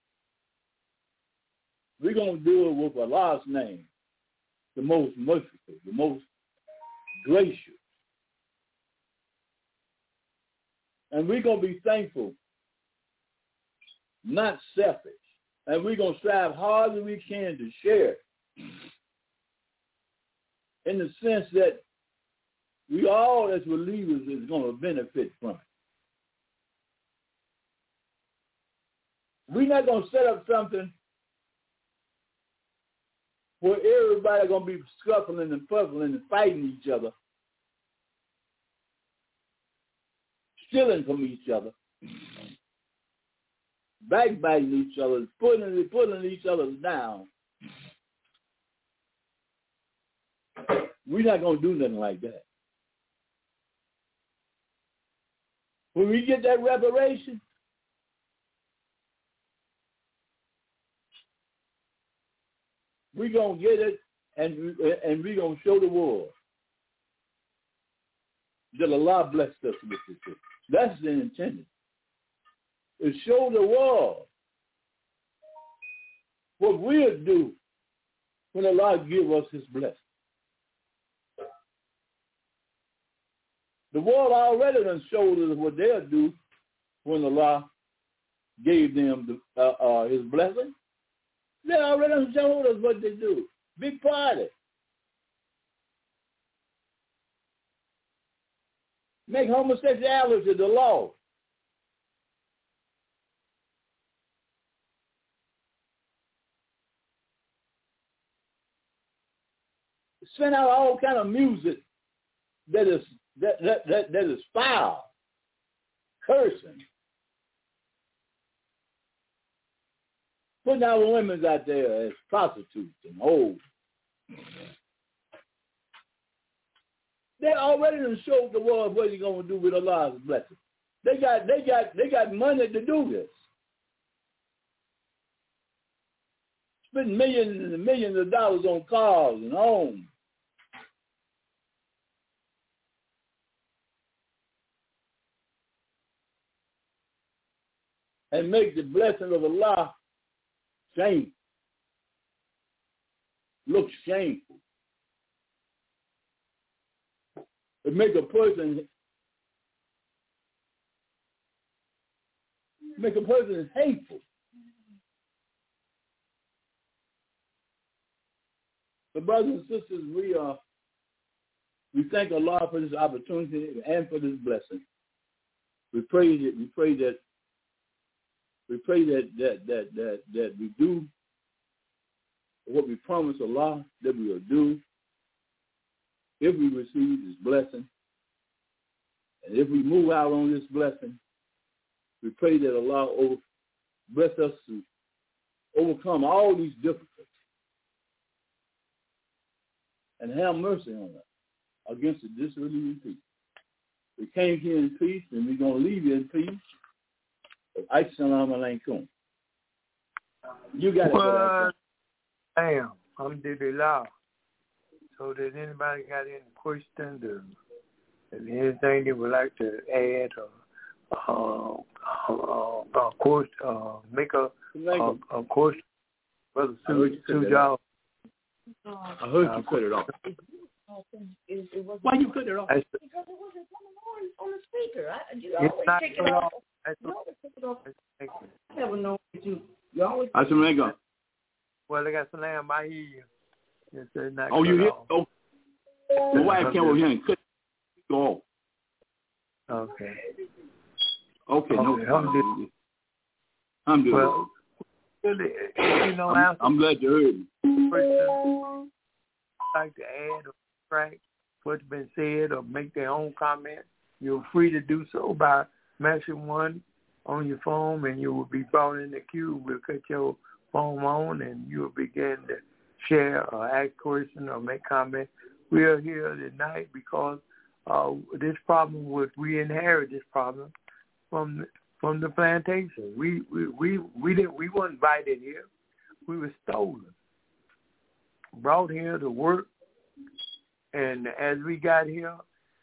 We're gonna do it with Allah's name, the most merciful, the most gracious. And we're going to be thankful, not selfish. And we're going to strive hard as we can to share, in the sense that we all as believers is going to benefit from it. We're not going to set up something where everybody going to be scuffling and puzzling and fighting each other, stealing from each other, backbiting each other, pulling each other down. We're not going to do nothing like that. When we get that reparation, we're going to get it, and we're going to show the world that Allah blessed us with this. That's the intention. To show the world what we'll do when Allah give us his blessing. The world already done showed us what they'll do when Allah gave them his blessing. They already done showed us what they do. Big party. Make homosexuality the law. Send out all kind of music that is foul, cursing. Putting our women out there as prostitutes and hoes. They already done showed the world what you're gonna do with Allah's blessing. They got money to do this. Spend millions and millions of dollars on cars and homes. And make the blessing of Allah shameful. Look shameful. It make a person hateful. So brothers and sisters, we thank Allah for this opportunity and for this blessing. We pray that we do what we promise Allah that we will do if we receive this blessing. And if we move out on this blessing, we pray that Allah bless us to overcome all these difficulties and have mercy on us against the disbelieving people. We came here in peace, and we're going to leave you in peace. Assalamu alaikum. You got it. Damn, alhamdulillah. So does anybody got any questions or anything they would like to add or course, make a course? Brother Sujal. I heard you cut it off. Why you cut it off? Because it wasn't coming on the speaker. You always take it off. You always take it off. I never know what you always. Well, I got some lamb. I hear you. Oh, you hear? Oh, my wife came over here and cut it off. Okay. Okay, no problem. I'm good. Well, I'm glad you heard me. Like to add or correct what's been said or make their own comment, you're free to do so by mashing one on your phone, and you will be brought in the queue. We'll cut your phone on, and you will begin to share or ask questions or make comments. We are here tonight because this problem we inherit this problem from the plantation. We weren't invited here. We were stolen, brought here to work, and as we got here,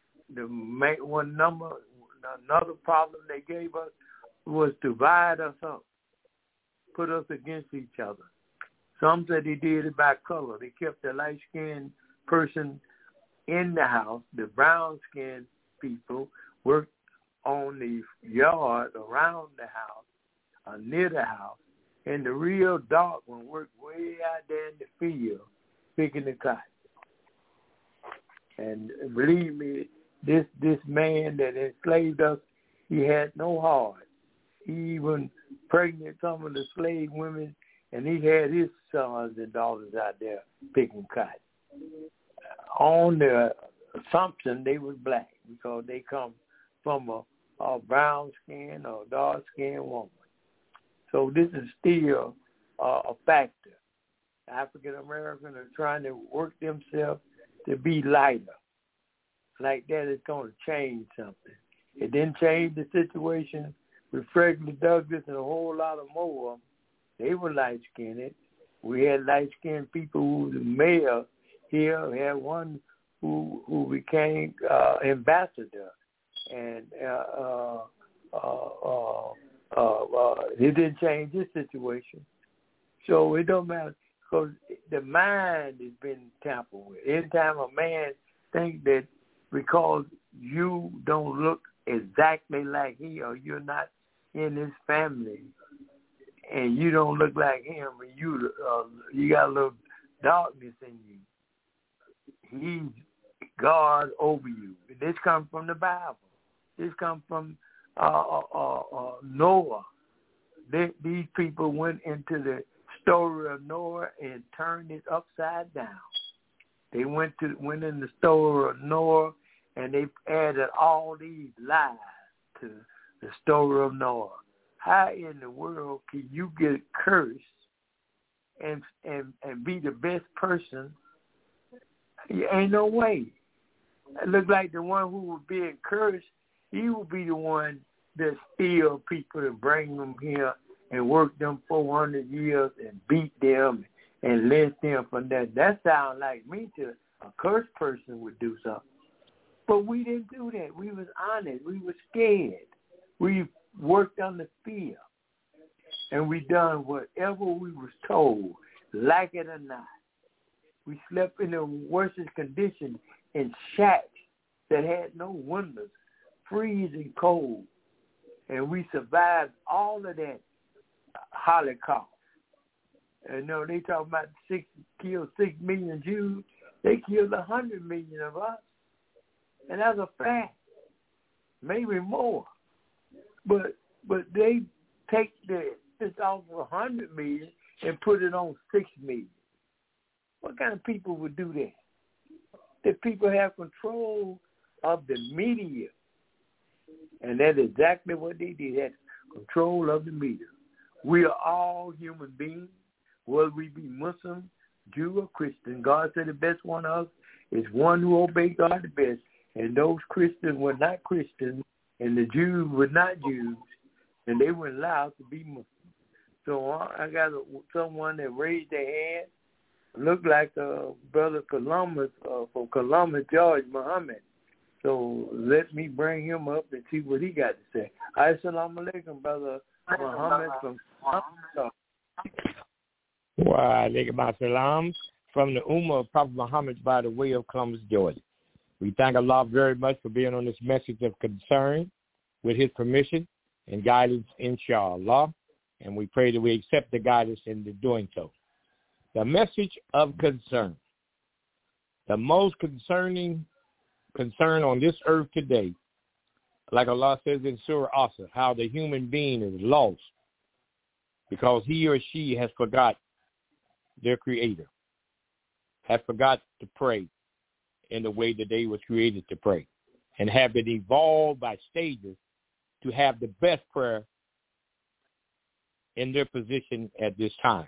another problem they gave us was to divide us up, put us against each other. Some said they did it by color. They kept the light-skinned person in the house. The brown-skinned people worked on the yard around the house, near the house. And the real dark one worked way out there in the field, picking the cotton. And believe me, this man that enslaved us, he had no heart. He even pregnant some of the slave women, and he had his sons and daughters out there picking cotton. On the assumption they was black because they come from a brown skin or dark skinned woman. So this is still a factor. African Americans are trying to work themselves to be lighter. Like that is going to change something. It didn't change the situation with Frederick Douglass and a whole lot of more. They were light-skinned. We had light-skinned people who was the mayor here. We had one who became ambassador. And it didn't change this situation. So it don't matter, because the mind has been tampered with. Anytime a man thinks that because you don't look exactly like he, or you're not in his family, and you don't look like him, and you got a little darkness in you, he's God over you. This comes from the Bible. This comes from Noah. These people went into the story of Noah and turned it upside down. They went in the story of Noah, and they added all these lies to the story of Noah. How in the world can you get cursed and be the best person? Ain't no way. It looked like the one who was being cursed, he would be the one that steal people and bring them here and work them 400 years and beat them and lynch them for that. That sounds like me to a cursed person would do something. But we didn't do that. We was honest. We were scared. We worked under fear. And we done whatever we was told, like it or not. We slept in the worstest condition in shacks that had no windows, freezing cold. And we survived all of that Holocaust. And they talk about killed 6 million Jews. They killed 100 million of us. And that's a fact. Maybe more. But they take this off of 100 million and put it on 6 million. What kind of people would do that? The people have control of the media. And that's exactly what they did. They had control of the media. We are all human beings, whether we be Muslim, Jew, or Christian. God said the best one of us is one who obeys God the best. And those Christians were not Christians, and the Jews were not Jews, and they weren't allowed to be Muslims. So I got someone that raised their hand, looked like Brother Columbus from Columbus, George Muhammad. So let me bring him up and see what he got to say. Assalamu alaikum, Brother Muhammad from Columbus. Wa alaikum assalam, from the Ummah of Prophet Muhammad by the way of Columbus, Georgia. We thank Allah very much for being on this message of concern with his permission and guidance, inshallah. And we pray that we accept the guidance in doing so. The message of concern. The most concerning concern on this earth today, like Allah says in Surah Asr, how the human being is lost because he or she has forgot their Creator, has forgot to pray in the way that they were created to pray, and have been evolved by stages to have the best prayer in their position at this time.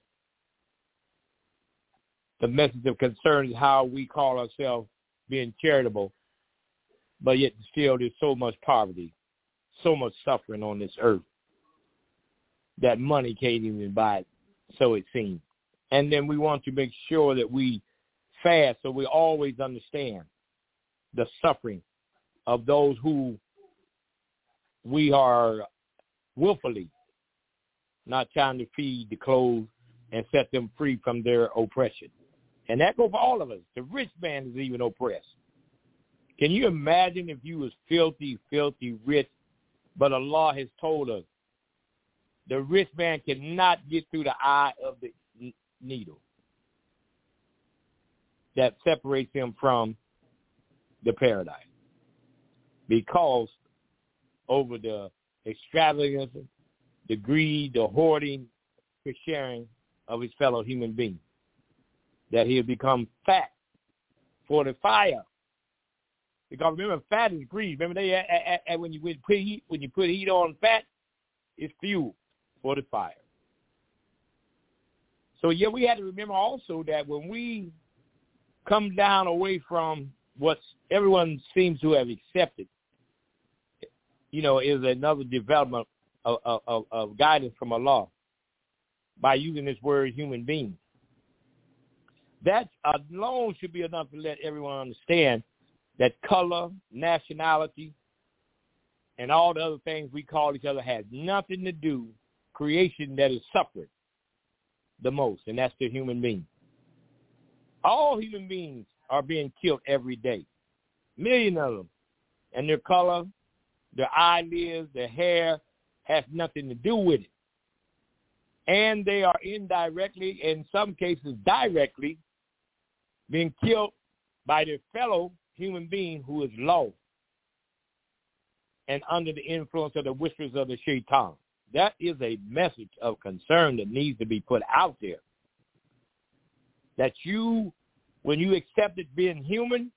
The message of concern is how we call ourselves being charitable, but yet still there's so much poverty, so much suffering on this earth that money can't even buy it, so it seems. And then we want to make sure that we fast so we always understand the suffering of those who we are willfully not trying to feed, to clothe, and set them free from their oppression. And that goes for all of us. The rich man is even oppressed. Can you imagine if you was filthy rich, but Allah has told us the rich man cannot get through the eye of the needle that separates him from the paradise, because over the extravagance, the greed, the hoarding, the sharing of his fellow human beings, that he'll become fat for the fire. Because remember, fat is greed. Remember, when you put heat on fat, it's fuel for the fire. So yeah, we had to remember also that when we come down away from what everyone seems to have accepted is another development of guidance from Allah by using this word human being. That alone should be enough to let everyone understand that color, nationality, and all the other things we call each other has nothing to do creation that is suffering the most, and that's the human being. All human beings are being killed every day, millions of them, and their color, their eyelids, their hair has nothing to do with it. And they are indirectly, in some cases directly, being killed by their fellow human being who is lost and under the influence of the whispers of the shaitan. That is a message of concern that needs to be put out there. That when you accepted being human,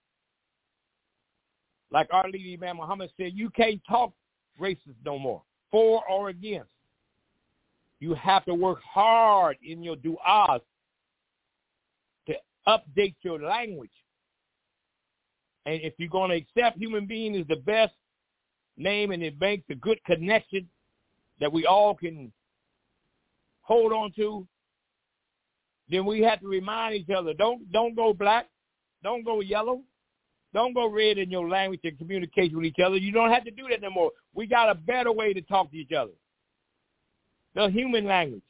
like our leader Imam Muhammad said, you can't talk racist no more, for or against. You have to work hard in your du'as to update your language. And if you're going to accept human being as the best name and it makes a good connection that we all can hold on to, then we have to remind each other, don't go black, don't go yellow, don't go red in your language and communication with each other. You don't have to do that no more. We got a better way to talk to each other. The human language.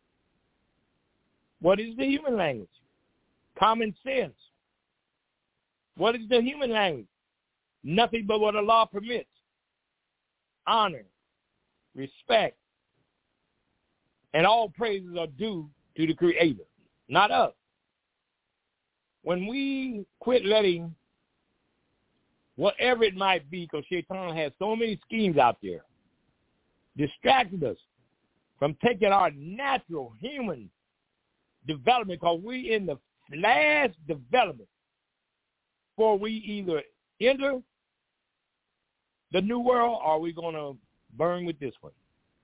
What is the human language? Common sense. What is the human language? Nothing but what Allah permits. Honor, respect, and all praises are due to the Creator, not us. When we quit letting whatever it might be, because Shaitan has so many schemes out there, distracting us from taking our natural human development, because we in the last development before we either enter the new world or we're going to burn with this one.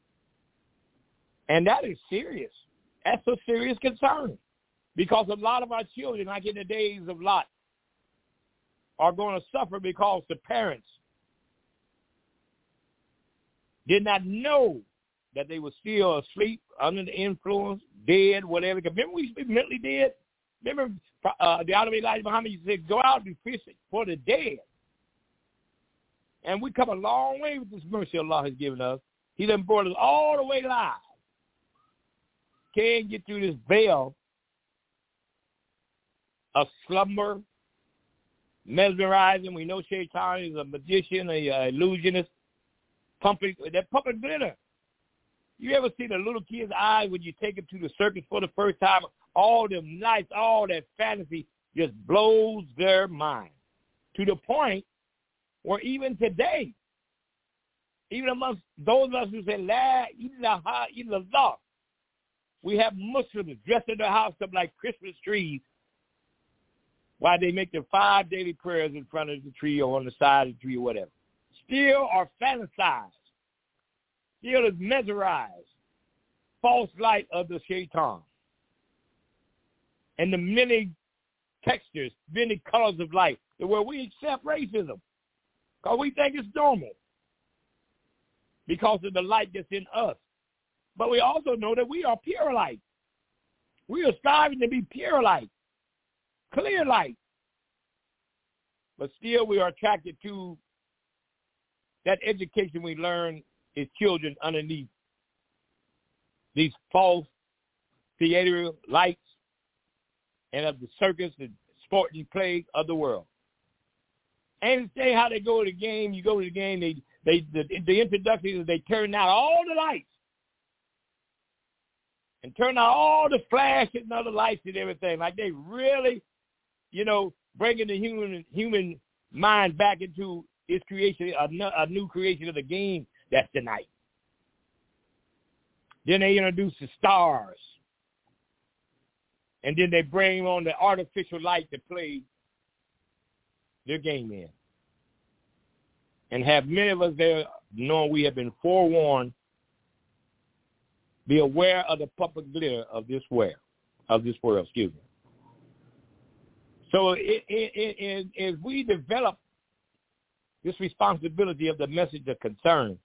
And that is serious. That's a serious concern, because a lot of our children, like in the days of Lot, are going to suffer because the parents did not know that they were still asleep, under the influence, dead, whatever. Remember we used to be mentally dead? Remember the Honorable Elijah Muhammad used to say, go out and be fishing for the dead. And we come a long way with this mercy Allah has given us. He done brought us all the way live. Can't get through this veil of slumber, mesmerizing. We know Shaitan is a magician, an illusionist, pumping glitter. You ever see the little kid's eyes when you take him to the circus for the first time? All them lights, all that fantasy just blows their mind to the point where even today, even amongst those of us who say, La ilaha illallah, we have Muslims dressing their house up like Christmas trees while they make their 5 daily prayers in front of the tree or on the side of the tree or whatever. Still are fantasized. Still is mesmerized. False light of the shaitan. And the many textures, many colors of life, where we accept racism because we think it's normal because of the light that's in us. But we also know that we are pure light. We are striving to be pure light, clear light. But still we are attracted to that education we learn as children underneath these false theater lights and of the circus and sporting play of the world. And say how they go to the game. You go to the game, the introduction is they turn out all the lights and turn out all the flashes and other lights and everything. Like they really, bringing the human mind back into its creation, a new creation of the game that's tonight. Then they introduce the stars. And then they bring on the artificial light to play their game in. And have many of us there knowing we have been forewarned, be aware of the puppet glitter of this world, excuse me. So as we develop this responsibility of the message of concern.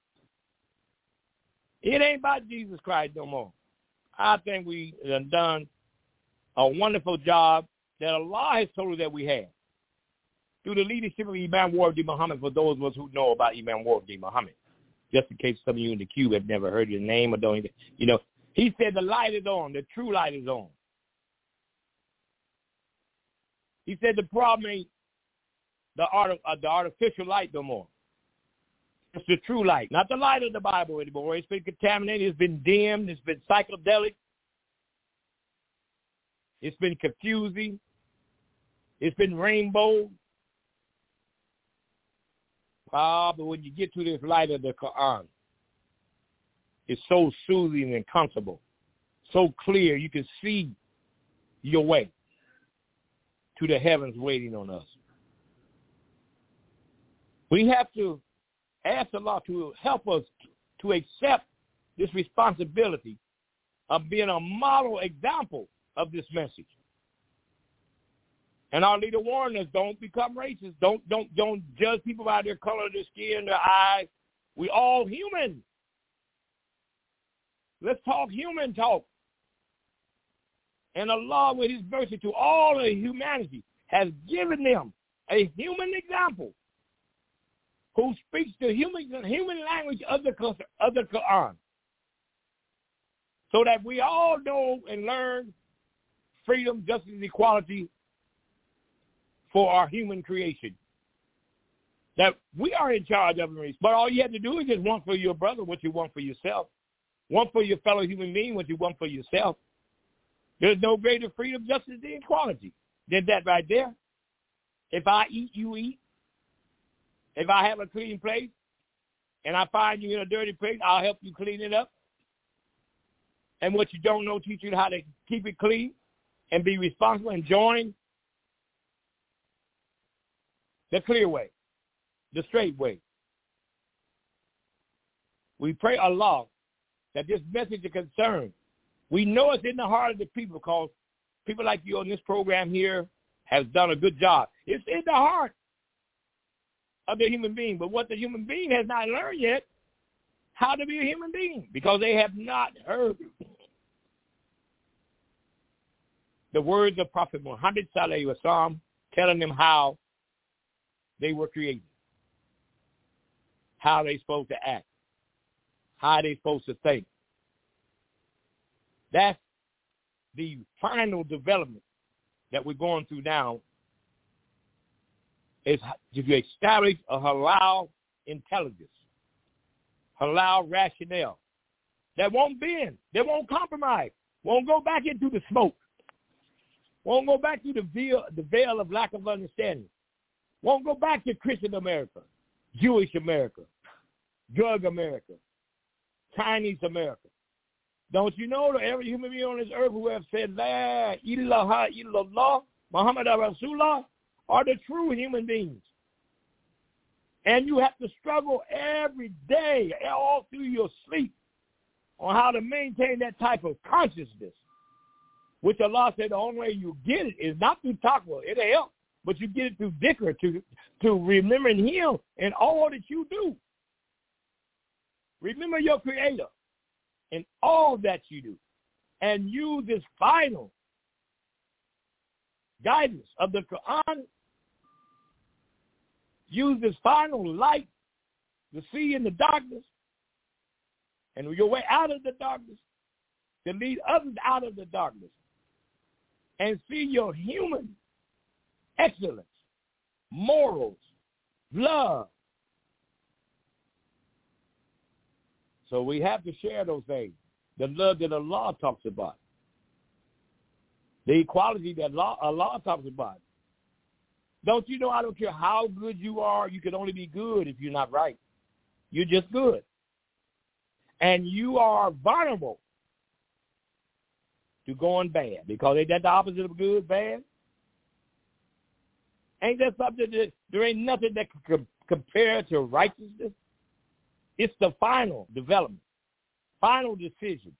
It ain't about Jesus Christ no more. I think we have done a wonderful job that Allah has told us that we have. Through the leadership of Imam Wardi Muhammad, for those of us who know about Imam Wardi Muhammad, just in case some of you in the queue have never heard his name or don't, he said the light is on, the true light is on. He said the problem ain't the artificial light no more. It's the true light, not the light of the Bible anymore. It's been contaminated, it's been dimmed, it's been psychedelic, it's been confusing, it's been rainbow. But when you get to this light of the Quran, it's so soothing and comfortable, so clear you can see your way to the heavens waiting on us. We have to ask Allah to help us to accept this responsibility of being a model example of this message. And our leader warned us, don't become racist. Don't judge people by their color, their skin, their eyes. We all human. Let's talk human talk. And Allah, with his mercy to all of humanity, has given them a human example who speaks the human language of the Quran, so that we all know and learn freedom, justice, and equality for our human creation. That we are in charge of it. But all you have to do is just want for your brother what you want for yourself. Want for your fellow human being what you want for yourself. There's no greater freedom, justice, and equality than that right there. If I eat, you eat. If I have a clean place and I find you in a dirty place, I'll help you clean it up. And what you don't know, teach you how to keep it clean and be responsible and join the clear way, the straight way. We pray Allah that this message of concern, we know it's in the heart of the people, because people like you on this program here have done a good job. It's in the heart of the human being. But what the human being has not learned yet, how to be a human being, because they have not heard the words of Prophet Muhammad Sallallahu Alaihi Wasallam telling them how they were created, how they're supposed to act, how they're supposed to think. That's the final development that we're going through now, is to establish a halal intelligence, halal rationale that won't bend, that won't compromise, won't go back into the smoke, won't go back to the veil of lack of understanding, won't go back to Christian America, Jewish America, drug America, Chinese America. Don't you know that every human being on this earth who have said, La ilaha illallah, Muhammad Rasulullah, are the true human beings? And you have to struggle every day, all through your sleep, on how to maintain that type of consciousness, which Allah said the only way you get it is not through taqwa. It'll help, but you get it through dhikr, to remembering Him in all that you do. Remember your Creator in all that you do, and use this final guidance of the Quran. Use this final light to see in the darkness, and your way out of the darkness, to lead others out of the darkness, and see your human excellence, morals, love. So we have to share those things. The love that Allah talks about. The equality that Allah talks about. Don't you know, I don't care how good you are, you can only be good if you're not right. You're just good. And you are vulnerable to going bad, because ain't that the opposite of good, bad? Ain't that something that there ain't nothing that can compare to righteousness? It's the final development, final decision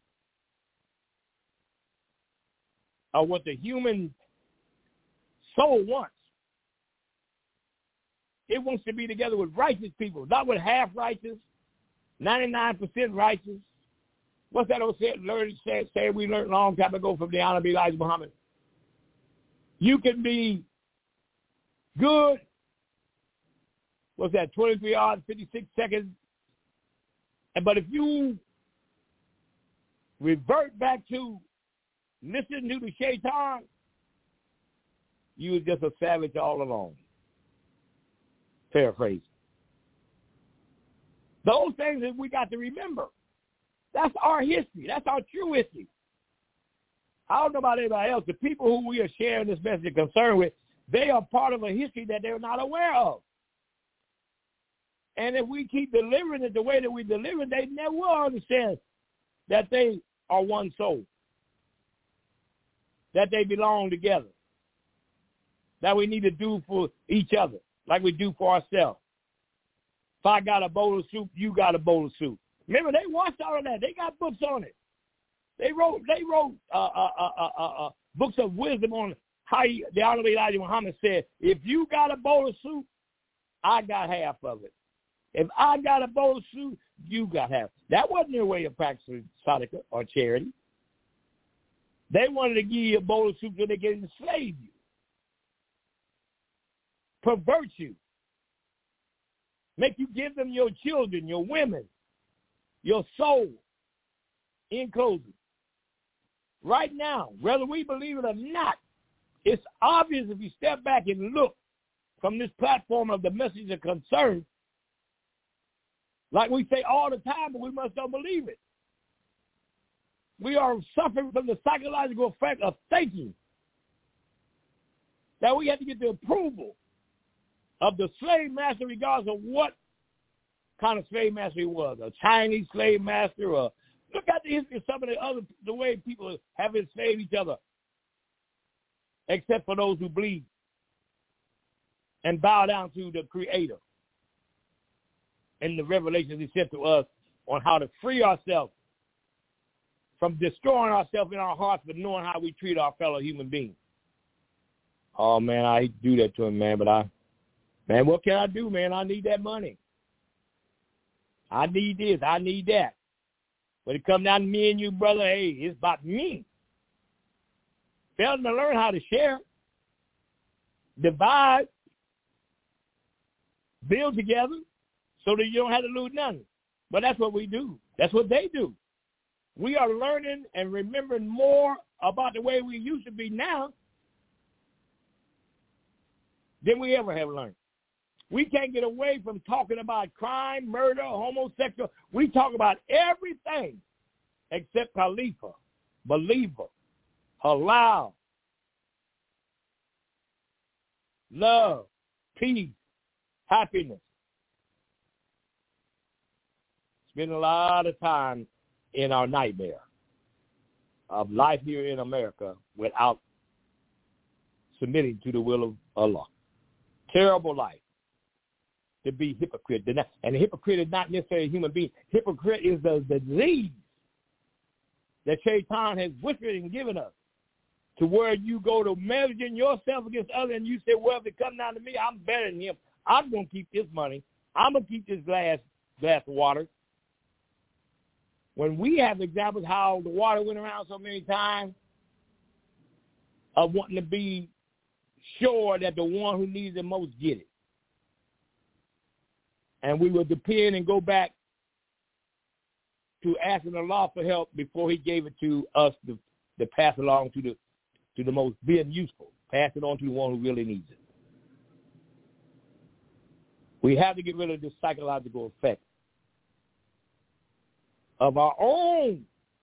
of what the human soul wants. It wants to be together with righteous people, not with half righteous, 99% righteous. What's that old saying we learned a long time ago from the Honorable Elijah Muhammad? You can be good, what's that, 23 hours, 56 seconds, but if you revert back to listening to the shaitan, you was just a savage all along. Paraphrase. Those things that we got to remember. That's our history. That's our true history. I don't know about anybody else. The people who we are sharing this message concerned with, they are part of a history that they're not aware of. And if we keep delivering it the way that we deliver it, they never will understand that they are one soul, that they belong together, that we need to do for each other like we do for ourselves. If I got a bowl of soup, you got a bowl of soup. Remember, they watched all of that. They got books on it. They wrote books of wisdom on how the Honorable Elijah Muhammad said, if you got a bowl of soup, I got half of it. If I got a bowl of soup, you got half. That wasn't their way of practicing sadaqah or charity. They wanted to give you a bowl of soup so they could enslave you, pervert you, make you give them your children, your women, your soul. In closing, right now, whether we believe it or not, it's obvious if you step back and look from this platform of the message of concern, like we say all the time, but we must don't believe it. We are suffering from the psychological effect of thinking that we have to get the approval of the slave master regardless of what kind of slave master he was, a Chinese slave master, or look at the history of some of the way people have enslaved each other, except for those who bleed and bow down to the Creator and the revelations he sent to us on how to free ourselves from destroying ourselves in our hearts, but knowing how we treat our fellow human beings. Oh, man, I hate to do that to him, man, but man, what can I do, man? I need that money. I need this. I need that. When it comes down to me and you, brother, hey, it's about me. Failing to learn how to share, divide, build together so that you don't have to lose nothing. But that's what we do. That's what they do. We are learning and remembering more about the way we used to be now than we ever have learned. We can't get away from talking about crime, murder, homosexual. We talk about everything except Khalifa, believer, halal, love, peace, happiness. Spend a lot of time in our nightmare of life here in America without submitting to the will of Allah. Terrible life. To be hypocrite. And a hypocrite is not necessarily a human being. Hypocrite is the disease that Shaitan has whispered and given us, to where you go to measuring yourself against others and you say, well, if it comes down to me, I'm better than him. I'm going to keep this money. I'm going to keep this glass of water. When we have examples how the water went around so many times of wanting to be sure that the one who needs it most get it. And we would depend and go back to asking Allah for help before he gave it to us to pass along to the most being useful. Pass it on to the one who really needs it. We have to get rid of this psychological effect of our own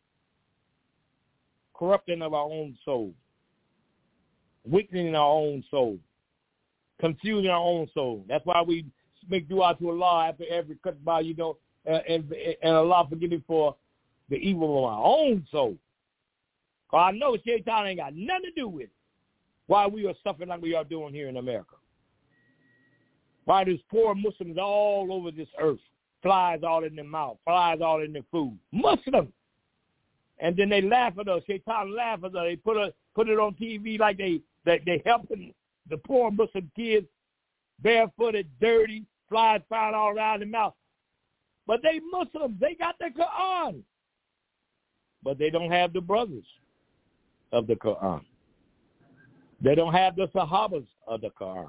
corrupting of our own soul, weakening our own soul, confusing our own soul. That's why we make dua to Allah after every khutbah, and Allah forgive me for the evil of our own soul. Because I know Shaitan ain't got nothing to do with it. Why we are suffering like we are doing here in America. Why there's poor Muslims all over this earth. Flies all in their mouth. Flies all in their food. Muslims. And then they laugh at us. Shaitan laugh at us. They put it on TV like they helping the poor Muslim kids barefooted, dirty, flies flying all around their mouth. But they Muslims. They got the Quran. But they don't have the brothers of the Quran. They don't have the Sahabas of the Quran.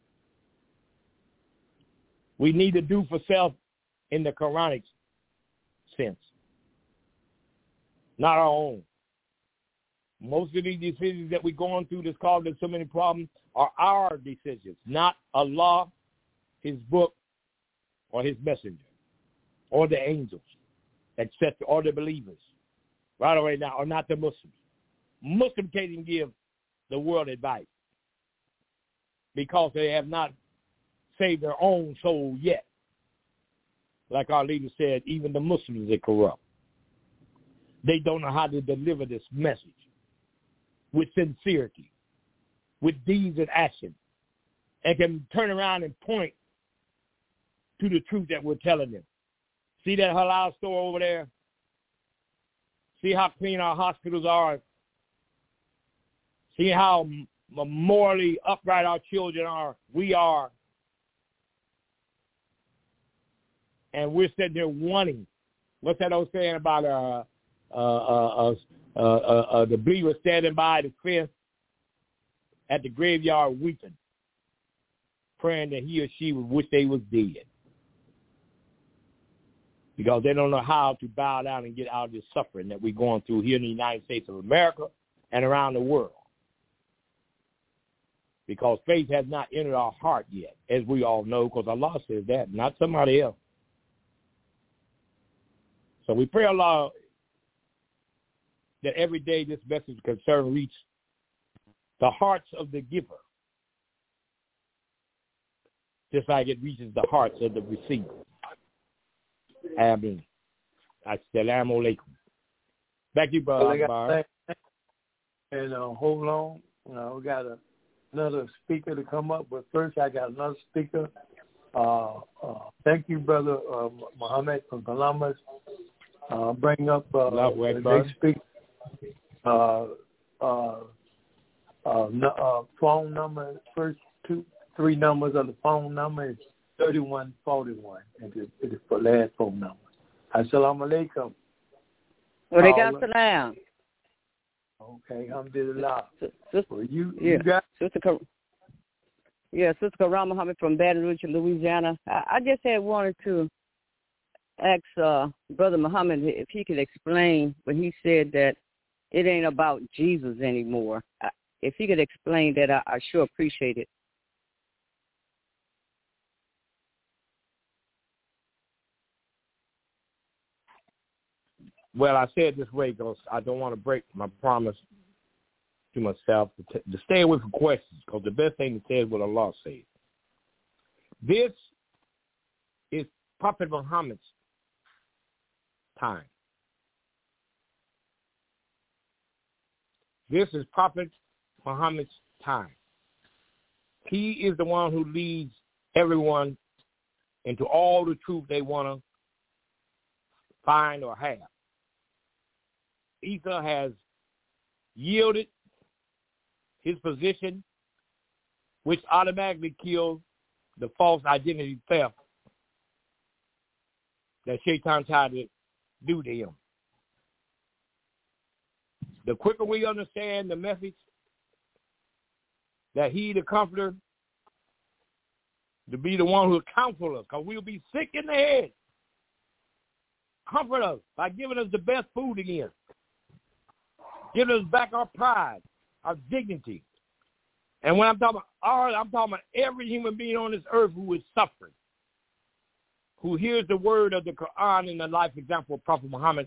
We need to do for self in the Quranic sense, not our own. Most of these decisions that we're going through that's causing so many problems are our decisions, not Allah, his book, or his messenger, or the angels, etc., or the believers. Right away now, or not the Muslims. Muslims can't even give the world advice because they have not saved their own soul yet. Like our leader said, even the Muslims are corrupt. They don't know how to deliver this message with sincerity, with deeds and action, and can turn around and point to the truth that we're telling them. See that halal store over there? See how clean our hospitals are? See how morally upright our children are? We are. And we're sitting there wanting. What's that old saying about the believer standing by the fence at the graveyard weeping, praying that he or she would wish they was dead, because they don't know how to bow down and get out of this suffering that we're going through here in the United States of America and around the world. Because faith has not entered our heart yet, as we all know, because Allah says that, not somebody else. So we pray Allah that every day this message of concern reach the hearts of the giver, just like it reaches the hearts of the receiver. Ameen. Assalamu alaikum. Back to you, brother. And hold on. We got another speaker to come up, but first I got another speaker. Thank you, Brother Muhammad from Columbus. Bring up the next speaker. Phone number, first three numbers of the phone number is 3141, and it is the last phone number. Assalamu alaikum. Wa alaikum salam. Okay, alhamdulillah. Well, you got Sister Karam Muhammad from Baton Rouge, Louisiana. I just had wanted to ask Brother Muhammad if he could explain when he said that it ain't about Jesus anymore. If he could explain that, I sure appreciate it. Well, I said this way because I don't want to break my promise to myself to stay away from questions, because the best thing to say is what Allah says. This is Prophet Muhammad's time. This is Prophet Muhammad's time. He is the one who leads everyone into all the truth they want to find or have. Isa has yielded his position, which automatically kills the false identity theft that Shaitan tried to do to him. The quicker we understand the message that he, the comforter, to be the one who will counsel us, because we'll be sick in the head. Comfort us by giving us the best food again. Giving us back our pride, our dignity. And when I'm talking about every human being on this earth who is suffering, who hears the word of the Quran and the life example of Prophet Muhammad,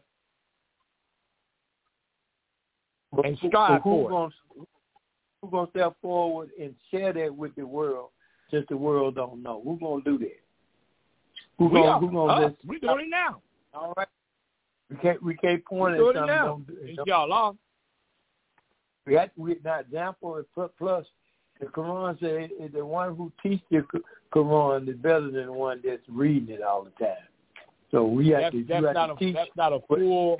and strive for it. Who's going to step forward and share that with the world, since the world don't know? Who's going to do that? We're doing it now. All right. We can't point at something. Inshallah. We not example plus the Quran says the one who teaches the Quran is better than the one that's reading it all the time. So we have to teach. That's not a full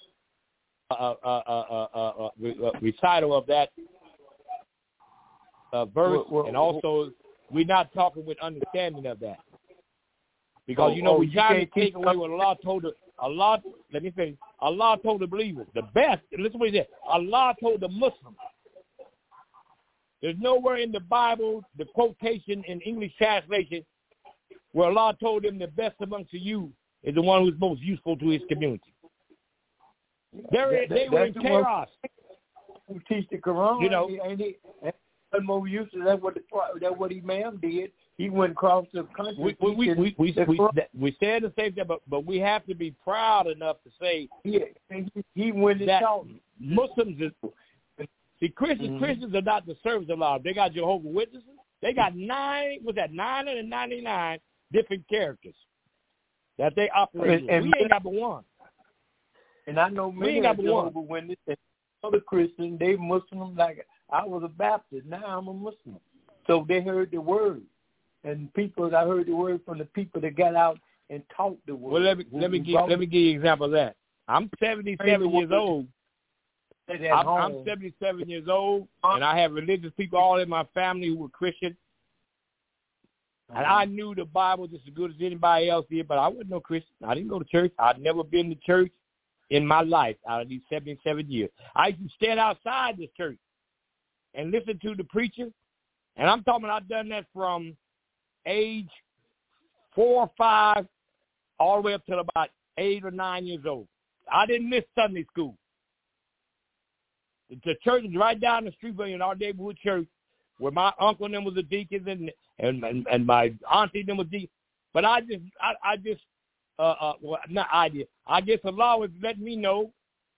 recital of that verse, and also we're not talking with understanding of that. Because, we try to take away what Allah told Allah, let me finish. Allah told the believers, the best, listen to what he said, Allah told the Muslims. There's nowhere in the Bible, the quotation in English translation, where Allah told them the best amongst you is the one who's most useful to his community. They were in chaos. Who teach the Quran, ain't he? More useful. That's what Imam did. He went across the country. We said the same thing, but we have to be proud enough to say he went and taught Muslims see Christians are not the servants of Allah. They got Jehovah's Witnesses. They got 999 different characters that they operate with. We ain't got but one. And I know many of Jehovah's Witnesses and other Christians, they Muslim like I was a Baptist. Now I'm a Muslim. So they heard the word. And I heard the word from the people that got out and taught the word. Well, let me give you an example of that. I'm 77 years old. I'm 77 years old, and I have religious people all in my family who were Christian. And I knew the Bible just as good as anybody else did, but I wasn't no Christian. I didn't go to church. I'd never been to church in my life out of these 77 years. I used to stand outside this church and listen to the preacher. And I'm talking I've done that from age 4 or 5 all the way up to about 8 or 9 years old. I didn't miss Sunday school. The church is right down the street in our neighborhood church where my uncle and them was a deacon and my auntie and them was deacon. But I guess Allah was letting me know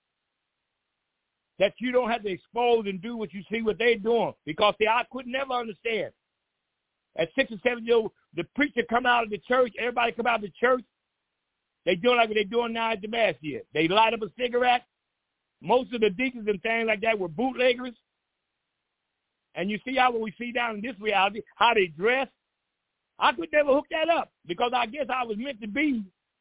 that you don't have to expose and do what you see what they're doing. Because, see, I could never understand. At 6 or 7 years old, the preacher come out of the church, everybody come out of the church, they doing like what they're doing now at the mass here. They light up a cigarette. Most of the deacons and things like that were bootleggers. And you see how what we see down in this reality, how they dress. I could never hook that up because I guess I was meant to be.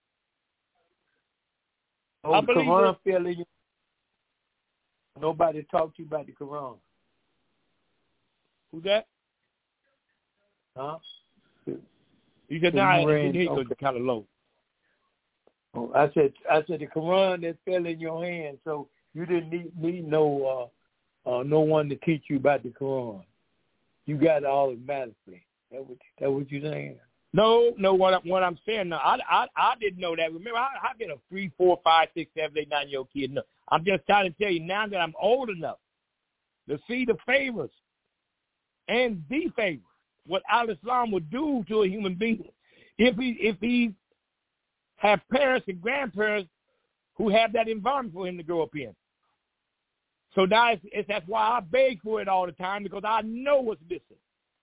Oh, the Quran feeling. Nobody talked to you about the Quran. Who's that? Huh? You said, "No, it's kind of low." Oh, I said the Quran that fell in your hand, so you didn't need no one to teach you about the Quran. You got it automatically. That what you saying? No. What I'm saying now, I didn't know that. Remember, I've been a 3, 4, 5, 6, 7, 8, 9-year-old kid. No, I'm just trying to tell you now that I'm old enough to see the favors and the favors, what Al-Islam would do to a human being if he have parents and grandparents who have that environment for him to grow up in. So now that's why I beg for it all the time, because I know what's missing.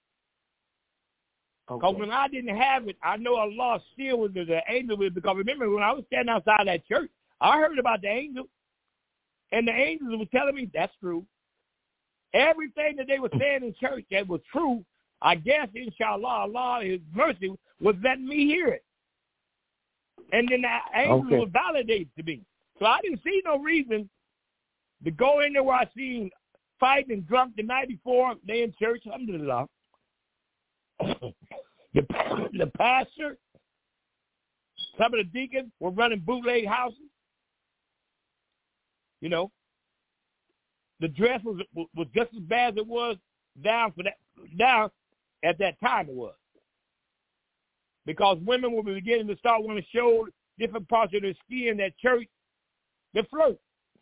Because when I didn't have it, I know Allah still was the angel with it. Because remember, when I was standing outside that church, I heard about the angel. And the angels were telling me that's true. Everything that they were saying in church that was true, I guess, inshallah, Allah, His mercy, was letting me hear it. And then the angels would validate to me. So I didn't see no reason to go in there where I seen fighting and drunk the night before. They in church, alhamdulillah. The pastor, some of the deacons were running bootleg houses. You know, the dress was just as bad as it was down at that time it was. Because women were beginning to start wanting to show different parts of their skin at church, they flirt.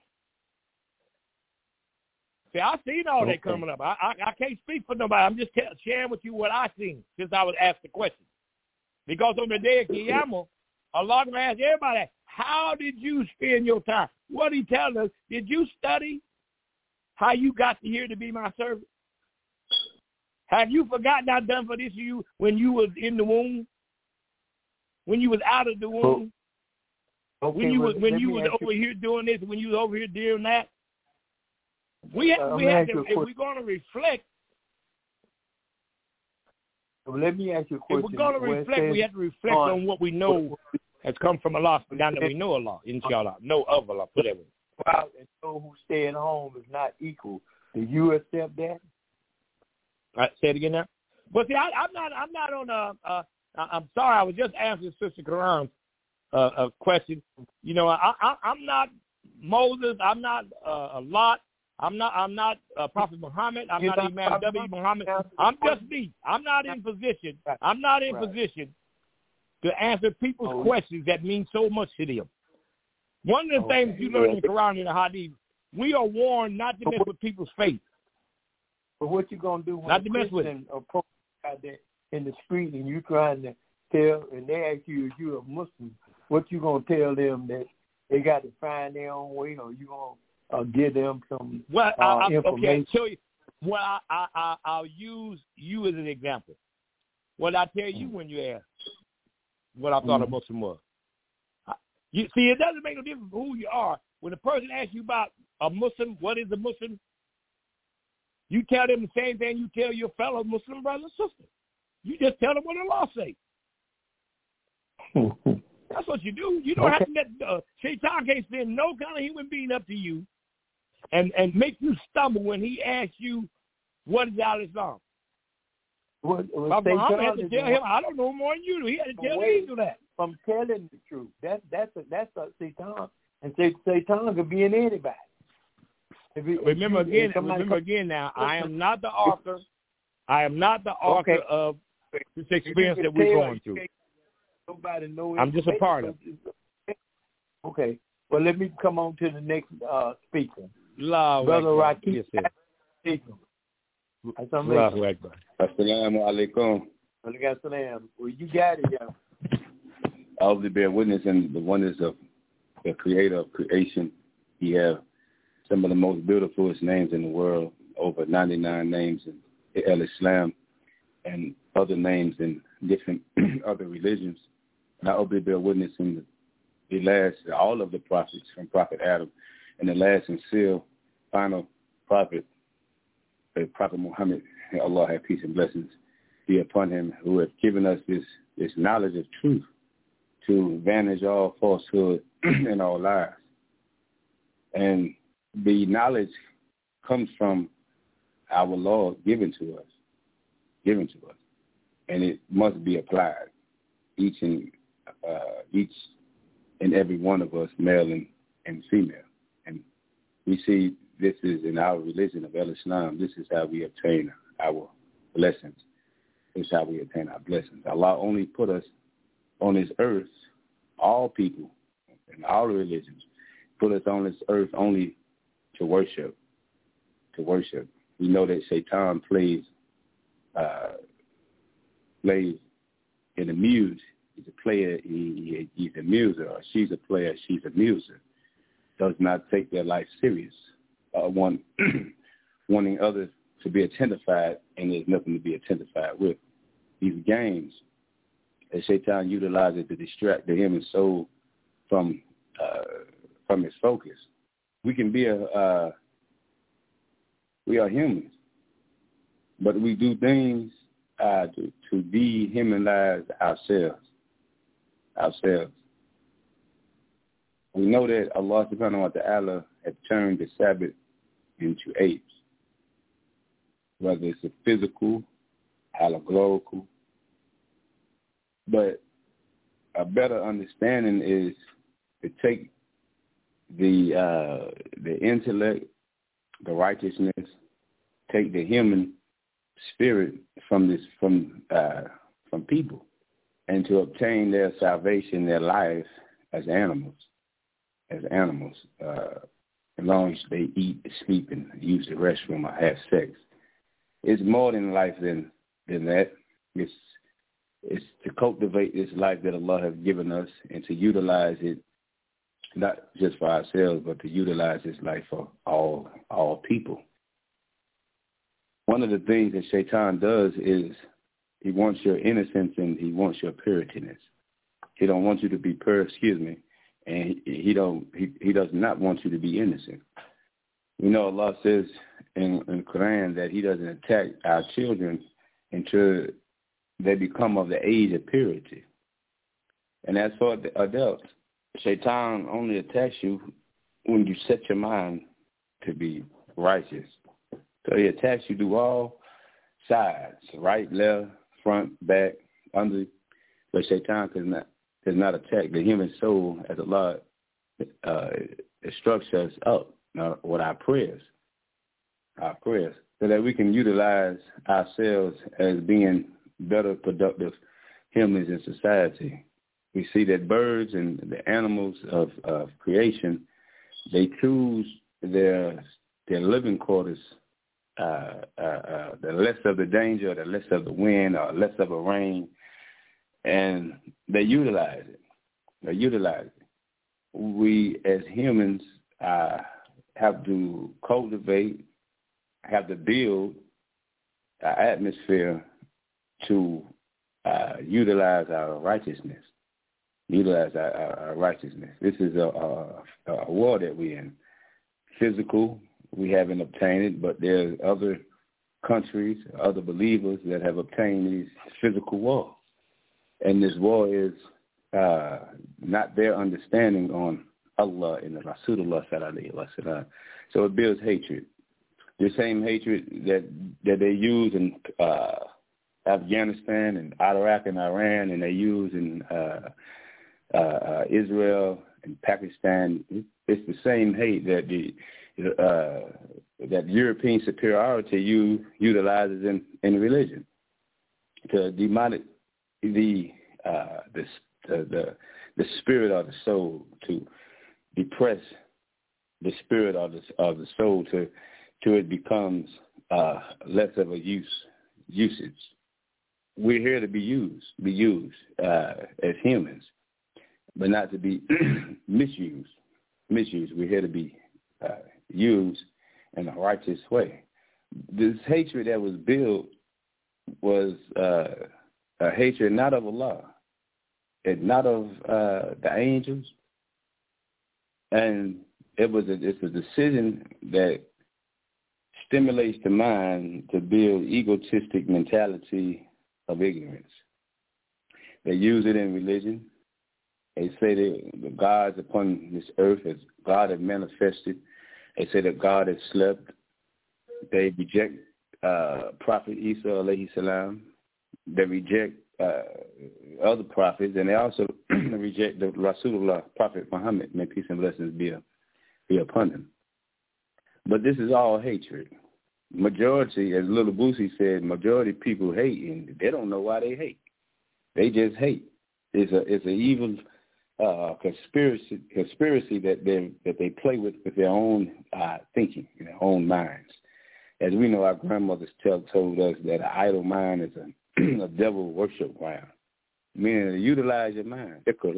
See, I seen all that coming up. I can't speak for nobody. I'm just sharing with you what I seen since I was asked the question. Because on the day of Qiyamah, Allah will ask everybody, how did you spend your time? What He telling us, did you study how you got here to be my servant? Have you forgotten I done for this you when you was in the womb? When you was out of the womb? When you was over here doing this, when you was over here doing that? We have to, if we're going to reflect. Let me ask you a question. If we're going to reflect, we have to reflect on what we know has come from Allah. Now that we know Allah, inshallah, know of Allah, whatever. Wow, and those who stay at home is not equal. Do you accept that? All right, say it again now. But see, I'm not on I'm sorry, I was just answering Sister Quran's question. You know, I'm not Moses. I'm not Lot. I'm not Prophet Muhammad. I'm not Imam W. Muhammad. I'm just me. I'm not in position. I'm not in position to answer people's questions that mean so much to them. One of the things you learn in the Quran and the Hadith, we are warned not to mess with people's faith. But what you gonna do when not a to mess with Christian approach out there in the street and you trying to tell, and they ask you if you're a Muslim, what you gonna tell them that they got to find their own way, or you gonna give them some information? Okay, tell you. Well, I'll use you as an example. What I tell you when you ask what I thought a Muslim was. You see, it doesn't make no difference who you are. When a person asks you about a Muslim, what is a Muslim? You tell them the same thing you tell your fellow Muslim brother and sister. You just tell them what Allah say. That's what you do. You don't have to let Shaitan can't send no kind of human being up to you and make you stumble when he asks you what is Al-Islam. Muhammad had to tell him, I don't know more than you do. He had to tell Angel that. From telling the truth. That's a Satan. And Satan could be in anybody. Remember again now, I am not the author. I am not the author of this experience that we're going through. Nobody knows. I'm just a part of it. Okay. Well, let me come on to the next speaker. Brother Rakib. Yes, Assalamu alaikum. Well, you got it, yeah. I only bear witness in the oneness of the creator of creation. He have some of the most beautifulest names in the world, over 99 names in Al-Islam and other names in different other religions. And I only bear witness in the last, all of the prophets from Prophet Adam, and the last and still final prophet, the Prophet Muhammad, may Allah have peace and blessings be upon him, who has given us this knowledge of truth to vanish all falsehood in our lives. And the knowledge comes from our Lord given to us. And it must be applied. Each and every one of us, male and female. And we see this is in our religion of Al-Islam. This is how we obtain our blessings. This is how we obtain our blessings. Allah only put us on this earth, all people and all religions, put us on this earth only to worship. We know that Shaitan plays in the muse. He's a player, he's a muser, or she's a player, she's a muser. Does not take their life serious. Wanting others to be identified, and there's nothing to be identified with. These games that Shaitan utilizes to distract the human soul from its focus. We can be we are humans, but we do things to dehumanize ourselves. We know that Allah subhanahu wa ta'ala had turned the Sabbath into apes, whether it's a physical, allegorical. But a better understanding is to take the intellect, the righteousness, take the human spirit from people, and to obtain their salvation, their life as animals, as long as they eat, sleep, and use the restroom or have sex. It's more than life than that. It's to cultivate this life that Allah has given us and to utilize it, not just for ourselves, but to utilize this life for all people. One of the things that Shaitan does is he wants your innocence and he wants your purityness. He don't want you to be pure, and he does not want you to be innocent. We know Allah says in the Quran that he doesn't attack our children until they become of the age of purity. And as for the adults, Shaitan only attacks you when you set your mind to be righteous. So he attacks you through all sides, right, left, front, back, under. But Shaitan does not attack the human soul as Allah instructs us up with our prayers, so that we can utilize ourselves as being better, productive humans in society. We see that birds and the animals of creation, they choose their living quarters, the less of the danger, the less of the wind, or less of a rain, and they utilize it. We as humans have to cultivate, have to build our atmosphere to utilize our righteousness. Our righteousness. This is a war that we're in. Physical, we haven't obtained it, but there's other countries, other believers that have obtained these physical wars. And this war is not their understanding on Allah and the Rasulullah sallallahu alaihi wasallam. So it builds hatred. The same hatred that they use in Afghanistan and Iraq and Iran, and they use in Israel and Pakistan. It's the same hate that that European superiority utilizes in religion to demonic the spirit of the soul, to depress the spirit of the soul to it becomes less of a usage. We're here to be used as humans, but not to be misused. We're here to be used in a righteous way. This hatred that was built was a hatred not of Allah, and not of the angels, and it's a decision that stimulates the mind to build egotistic mentality of ignorance. They use it in religion. They say that the gods upon this earth, as God has manifested, they say that God has slept. They reject Prophet Isa alayhi salam. They reject other prophets, and they also reject the Rasulullah, Prophet Muhammad, may peace and blessings be upon him. But this is all hatred. Majority, as Little Boosie said, majority people hate, and they don't know why they hate. They just hate. It's an evil conspiracy that they play with their own thinking, in their own minds. As we know, our grandmothers told us that an idle mind is a devil worship ground, meaning to utilize your mind.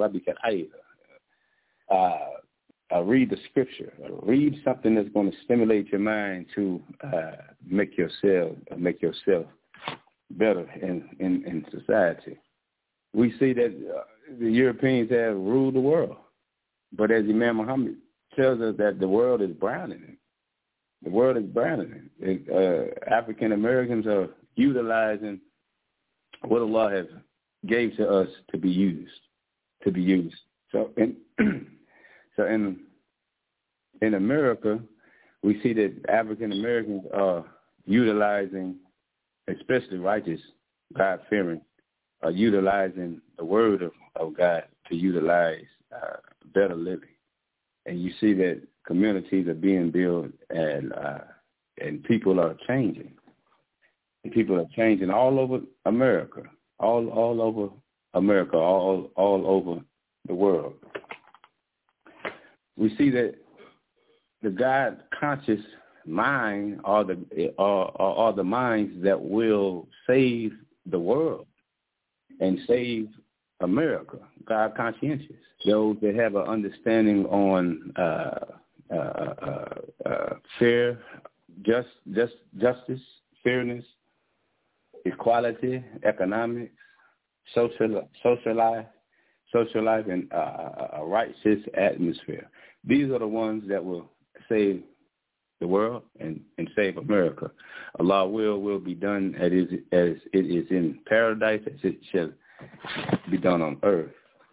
Read the scripture. Read something that's going to stimulate your mind to make yourself better in society. We see that the Europeans have ruled the world, but as Imam Muhammad tells us that the world is browning. The world is browning. African Americans are utilizing what Allah has gave to us to be used. So in America, we see that African Americans are utilizing, especially righteous, God-fearing, are utilizing the word of God to utilize better living. And you see that communities are being built, and people are changing. And people are changing all over America, all over America, all over the world. We see that the God-conscious mind are the minds that will save the world and save America. God conscientious, those that have an understanding on fair, justice, fairness, equality, economics, social life, and a righteous atmosphere. These are the ones that will save the world and save America. Allah will be done as it is in paradise, as it shall be done on earth.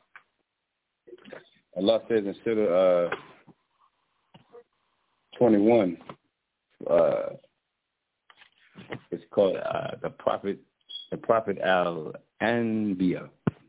Allah says in Surah 21, It's called the Prophet Al-Anbiya.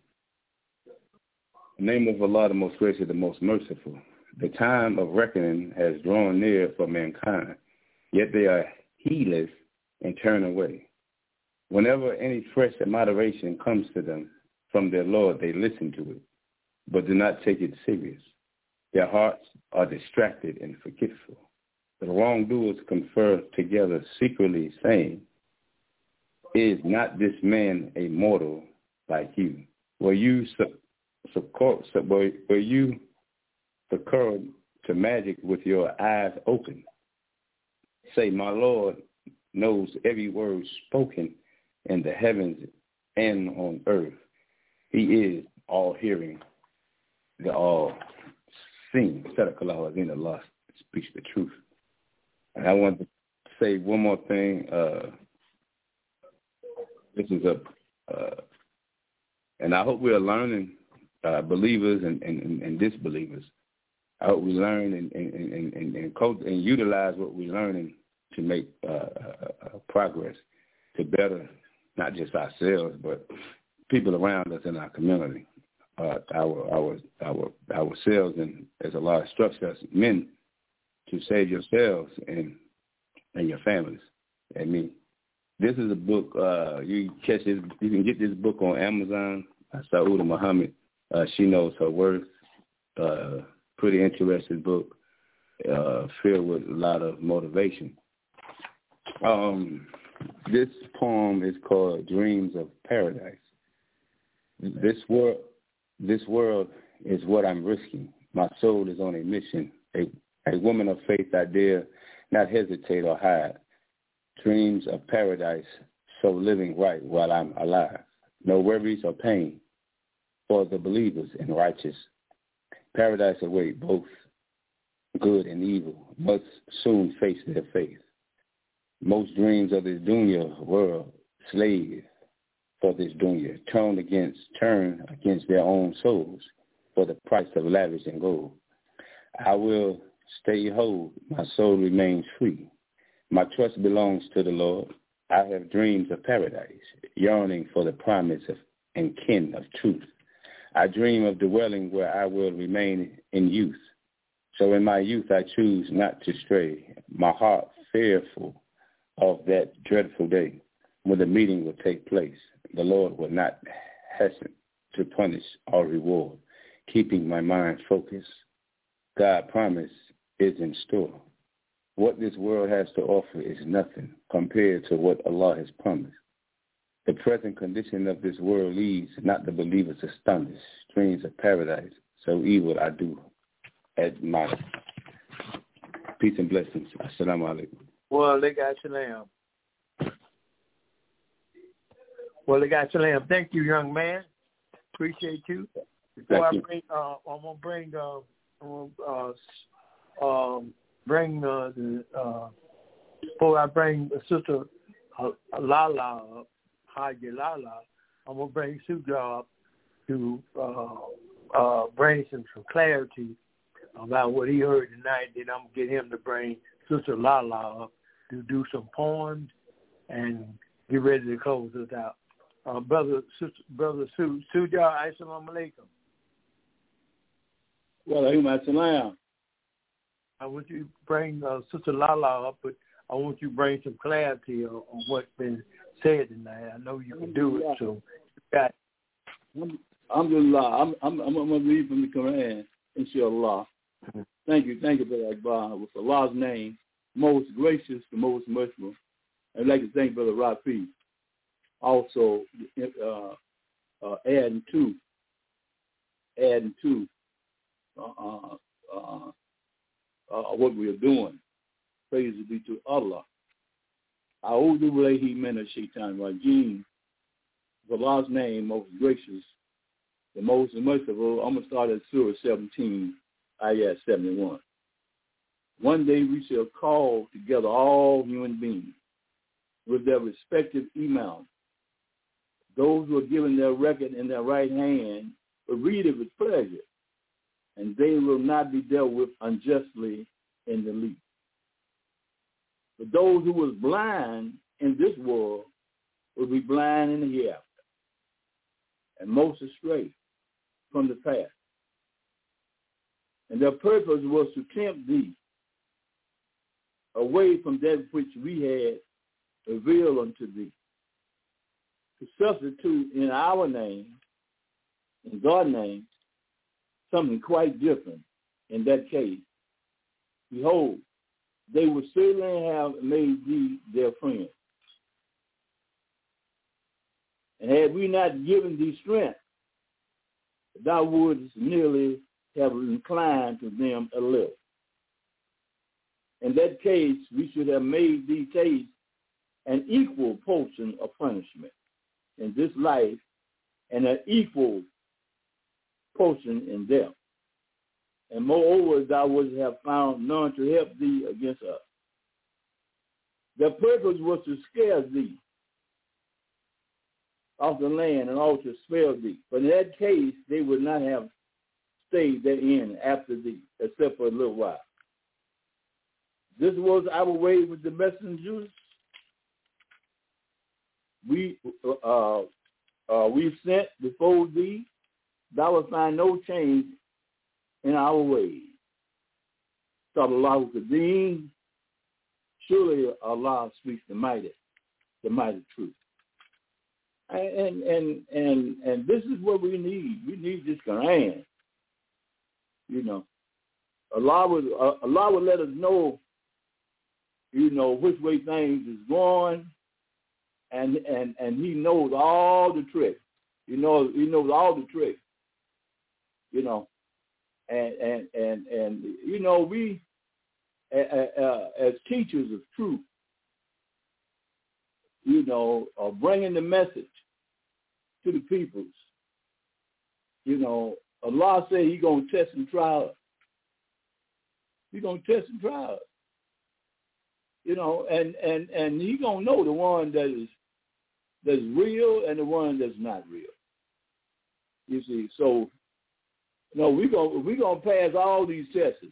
The name of Allah, the most gracious, the most merciful. The time of reckoning has drawn near for mankind, yet they are heedless and turn away. Whenever any fresh moderation comes to them from their Lord, they listen to it, but do not take it serious. Their hearts are distracted and forgetful. The wrongdoers confer together secretly, saying, "Is not this man a mortal like you? Were you succumbed to magic with your eyes open? Say, my Lord knows every word spoken in the heavens and on earth. He is all hearing, the all seeing. Sadaqallahu azim, Allah speaks the truth." And I want to say one more thing. This is and I hope we are learning, believers and disbelievers. I hope we learn and utilize what we're learning to make progress, to better not just ourselves but people around us in our community, ourselves, and as Allah instructs us, men, to save yourselves and your families. And me. This is a book. You can get this book on Amazon. Saouda Muhammad. She knows her worth. Pretty interesting book, filled with a lot of motivation. This poem is called "Dreams of Paradise." This world is what I'm risking. My soul is on a mission. A woman of faith, I dare not hesitate or hide. Dreams of paradise, so living right while I'm alive. No worries or pain for the believers and righteous. Paradise await both good and evil must soon face their faith. Most dreams of this dunya world, slave for this dunya, turn against their own souls for the price of lavish and gold. I will stay whole, my soul remains free. My trust belongs to the Lord. I have dreams of paradise, yearning for the promise and kin of truth. I dream of dwelling where I will remain in youth. So in my youth I choose not to stray, my heart fearful of that dreadful day when the meeting will take place. The Lord will not hasten to punish or reward, keeping my mind focused. God's promise is in store. What this world has to offer is nothing compared to what Allah has promised. The present condition of this world leaves not the believers astonished. Dreams of paradise, so evil I do admire. Peace and blessings. Assalamu alaikum. Well, they got salam. Well, they got salam. Thank you, young man. Appreciate you. Before I bring, I'm gonna before I bring Sister Lala up, Haji Lala, I'm gonna bring Sujah up to bring some clarity about what he heard tonight. Then I'm gonna get him to bring Sister Lala up to do some poems and get ready to close us out. Brother Sujah, assalamu alaikum. Well, assalam. I want you to bring Sister Lala up, but I want you to bring some clarity on what's been said tonight. I know you can do it, so you got it. Alhamdulillah. I'm going to read from the Quran, inshallah. Thank you, Brother Akbar. With Allah's name, most gracious, the most merciful. I'd like to thank Brother Rafi. Also, adding to what we are doing. Praise be to Allah. A'udhu billahi minash shaitanir rajeem. With Allah's name, most gracious, the most merciful. I'm going to start at Surah 17, Ayat 71. One day we shall call together all human beings with their respective imams. Those who are given their record in their right hand will read it with pleasure, and they will not be dealt with unjustly in the least. But those who was blind in this world will be blind in the hereafter, and most astray from the path. And their purpose was to tempt thee away from that which we had revealed unto thee, to substitute in our name, in God's name, something quite different. In that case, behold, they would certainly have made thee their friend. And had we not given thee strength, thou wouldst nearly have inclined to them a little. In that case, we should have made thee taste an equal portion of punishment in this life and an equal portion in death. And moreover, thou wouldst have found none to help thee against us. Their purpose was to scare thee off the land and also to spare thee. But in that case, they would not have stayed therein after thee, except for a little while. This was our way with the messengers. We sent before thee. Thou wilt find no change in our ways. Sallallahu Kadeem. Surely Allah speaks the mighty truth. And this is what we need. We need this Quran. You know, Allah would let us know, you know, which way things is going, and He knows all the tricks. He knows all the tricks. You know, and you know, we as teachers of truth, you know, are bringing the message to the peoples. You know, Allah said He's gonna test and try us. He's gonna test and try us. You know, and He's gonna know the one that's real and the one that's not real. You see, so no, we're gonna pass all these tests.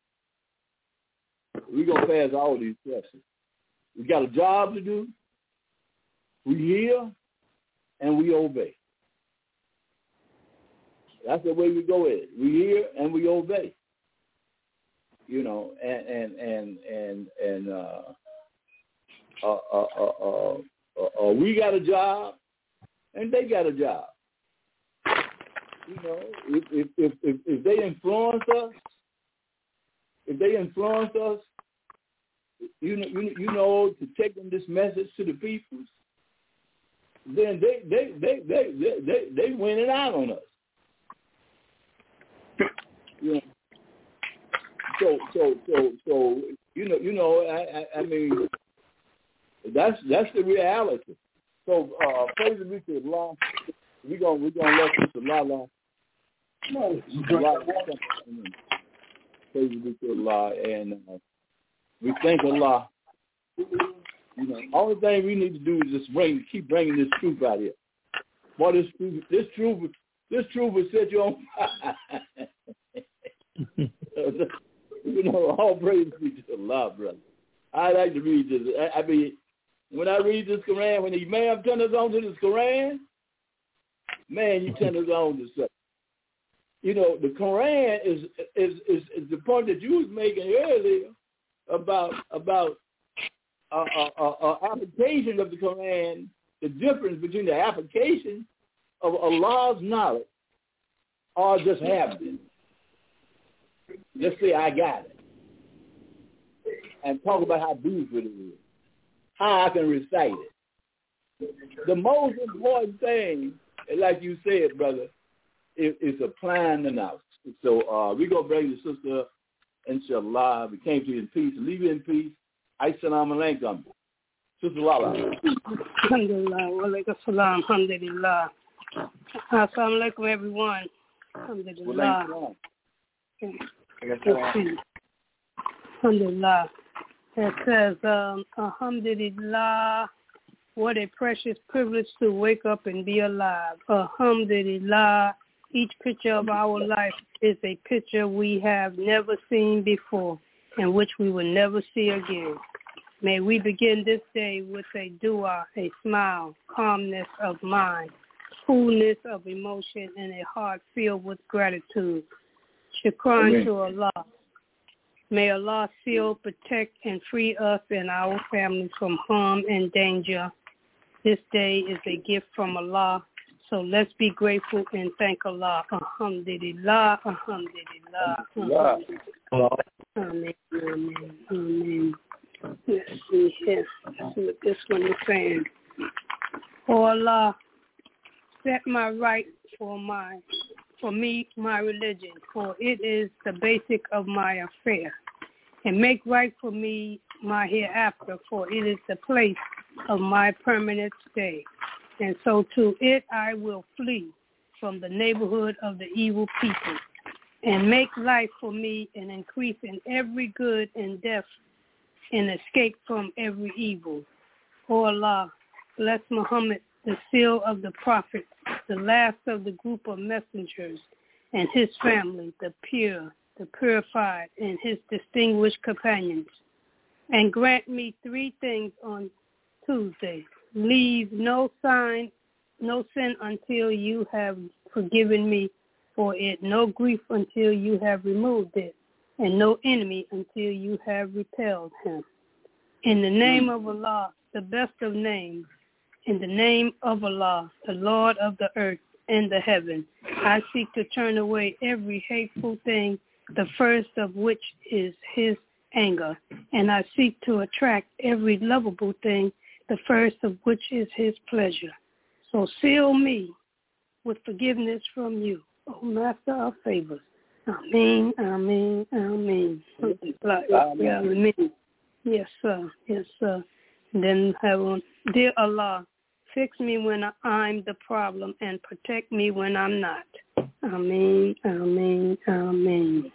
We're gonna pass all these tests. We got a job to do. We hear and we obey. That's the way we go at it. We hear and we obey. You know, we got a job and they got a job. You know, if they influence us, you know, to take them this message to the people, then they winning out on us. You know, so you know, I mean, that's the reality. So praise be to Allah. We're gonna let Mr. Lala. Praise be to Allah, and we thank Allah. You know, only thing we need to do is just keep bringing this truth out here. Boy, this truth will set you on fire. You know, all praise be to Allah, brother. I like to read this. I mean, when I read this Quran, when the Imam turns us on to this Quran, man, you turn us on to something. You know, the Quran is the point that you was making earlier about application of the Quran, the difference between the application of Allah's knowledge or just having it. Let's say I got it. And talk about how beautiful it is. How I can recite it. The most important thing, like you said, brother, is applying the knowledge. So we're going to bring the sister, inshallah. We came to you in peace. Leave you in peace. Assalamu alaikum. Sister Lala. Alhamdulillah. Wa alaikum salam. Alhamdulillah. Assalamu alaikum, everyone. Alhamdulillah. Alhamdulillah. It says, Alhamdulillah, what a precious privilege to wake up and be alive. Alhamdulillah, each picture of our life is a picture we have never seen before and which we will never see again. May we begin this day with a dua, a smile, calmness of mind, coolness of emotion, and a heart filled with gratitude. Shukran to Allah. May Allah seal, protect, and free us and our families from harm and danger. This day is a gift from Allah, so let's be grateful and thank Allah. Alhamdulillah, alhamdulillah, alhamdulillah. Amen, amen, amen. Let's see here. Let's see what this one is saying. Oh Allah, set my right for me, my religion, for it is the basic of my affair. And make right for me my hereafter, for it is the place of my permanent stay. And so to it I will flee from the neighborhood of the evil people. And make life for me an increase in every good and death and escape from every evil. O Allah, bless Muhammad, the seal of the prophets, the last of the group of messengers, and his family, the pure, the purified, and his distinguished companions. And grant me 3 things on Tuesday. Leave no sin until you have forgiven me for it, no grief until you have removed it, and no enemy until you have repelled him. In the name of Allah, the best of names, in the name of Allah, the Lord of the earth and the heaven, I seek to turn away every hateful thing, the first of which is his anger, and I seek to attract every lovable thing, the first of which is his pleasure. So seal me with forgiveness from you, O Master of favors. Ameen, ameen, ameen. Ameen. Yes, sir. Yes, sir. And then have on, dear Allah, fix me when I'm the problem and protect me when I'm not. Ameen, ameen, ameen.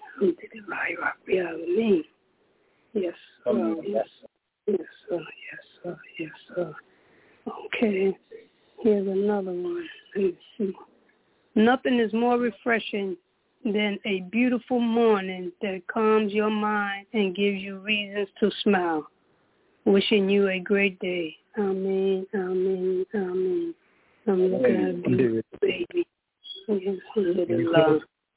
Ameen. Yes, sir. Yes, yes, sir. Yes, sir. Yes, sir. Okay. Here's another one. Let me see. Nothing is more refreshing than a beautiful morning that calms your mind and gives you reasons to smile. Wishing you a great day. Amen, amen, amen. I'm looking at a beautiful baby. Alhamdulillah.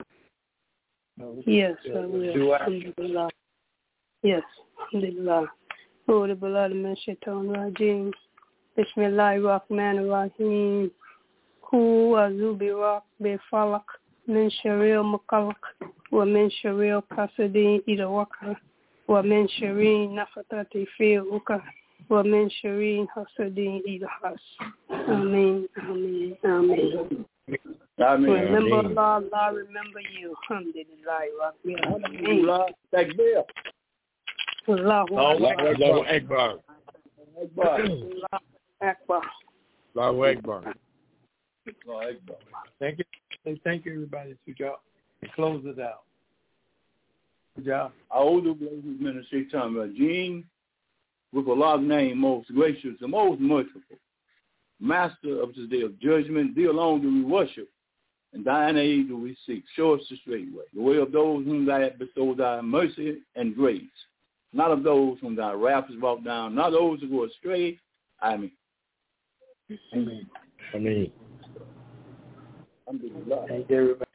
Yes, I will. Alhamdulillah. Yes, alhamdulillah. Oh, the blood of Shaitan Rajim. Bismillahir Rahmanir Rahim. Hu azubirak be falak. من شرير مقلق ومن شرير قصد إلى وقع ومن شرير نفثات في عقد ومن شرير حسد إلى حسد. Amen. Amen. Amen. Remember Allah, Allah remember you. Alhamdulillah. Allah Takbir. Allahu Akbar. Akbar. Allahu Akbar. Thank you. Thank you, everybody. Good job. Close it out. Good job. A'udhu billahi minash shaitanir rajim. With Allah's name, most gracious and most merciful, Master of this day of judgment, thee alone do we worship, and thine aid do we seek. Show us the straight way, the way of those whom thou hast bestowed thy mercy and grace, not of those whom thy wrath is brought down, not those who go astray. Amen. Amen. Amen. Alhamdulillah. Thank you, everybody.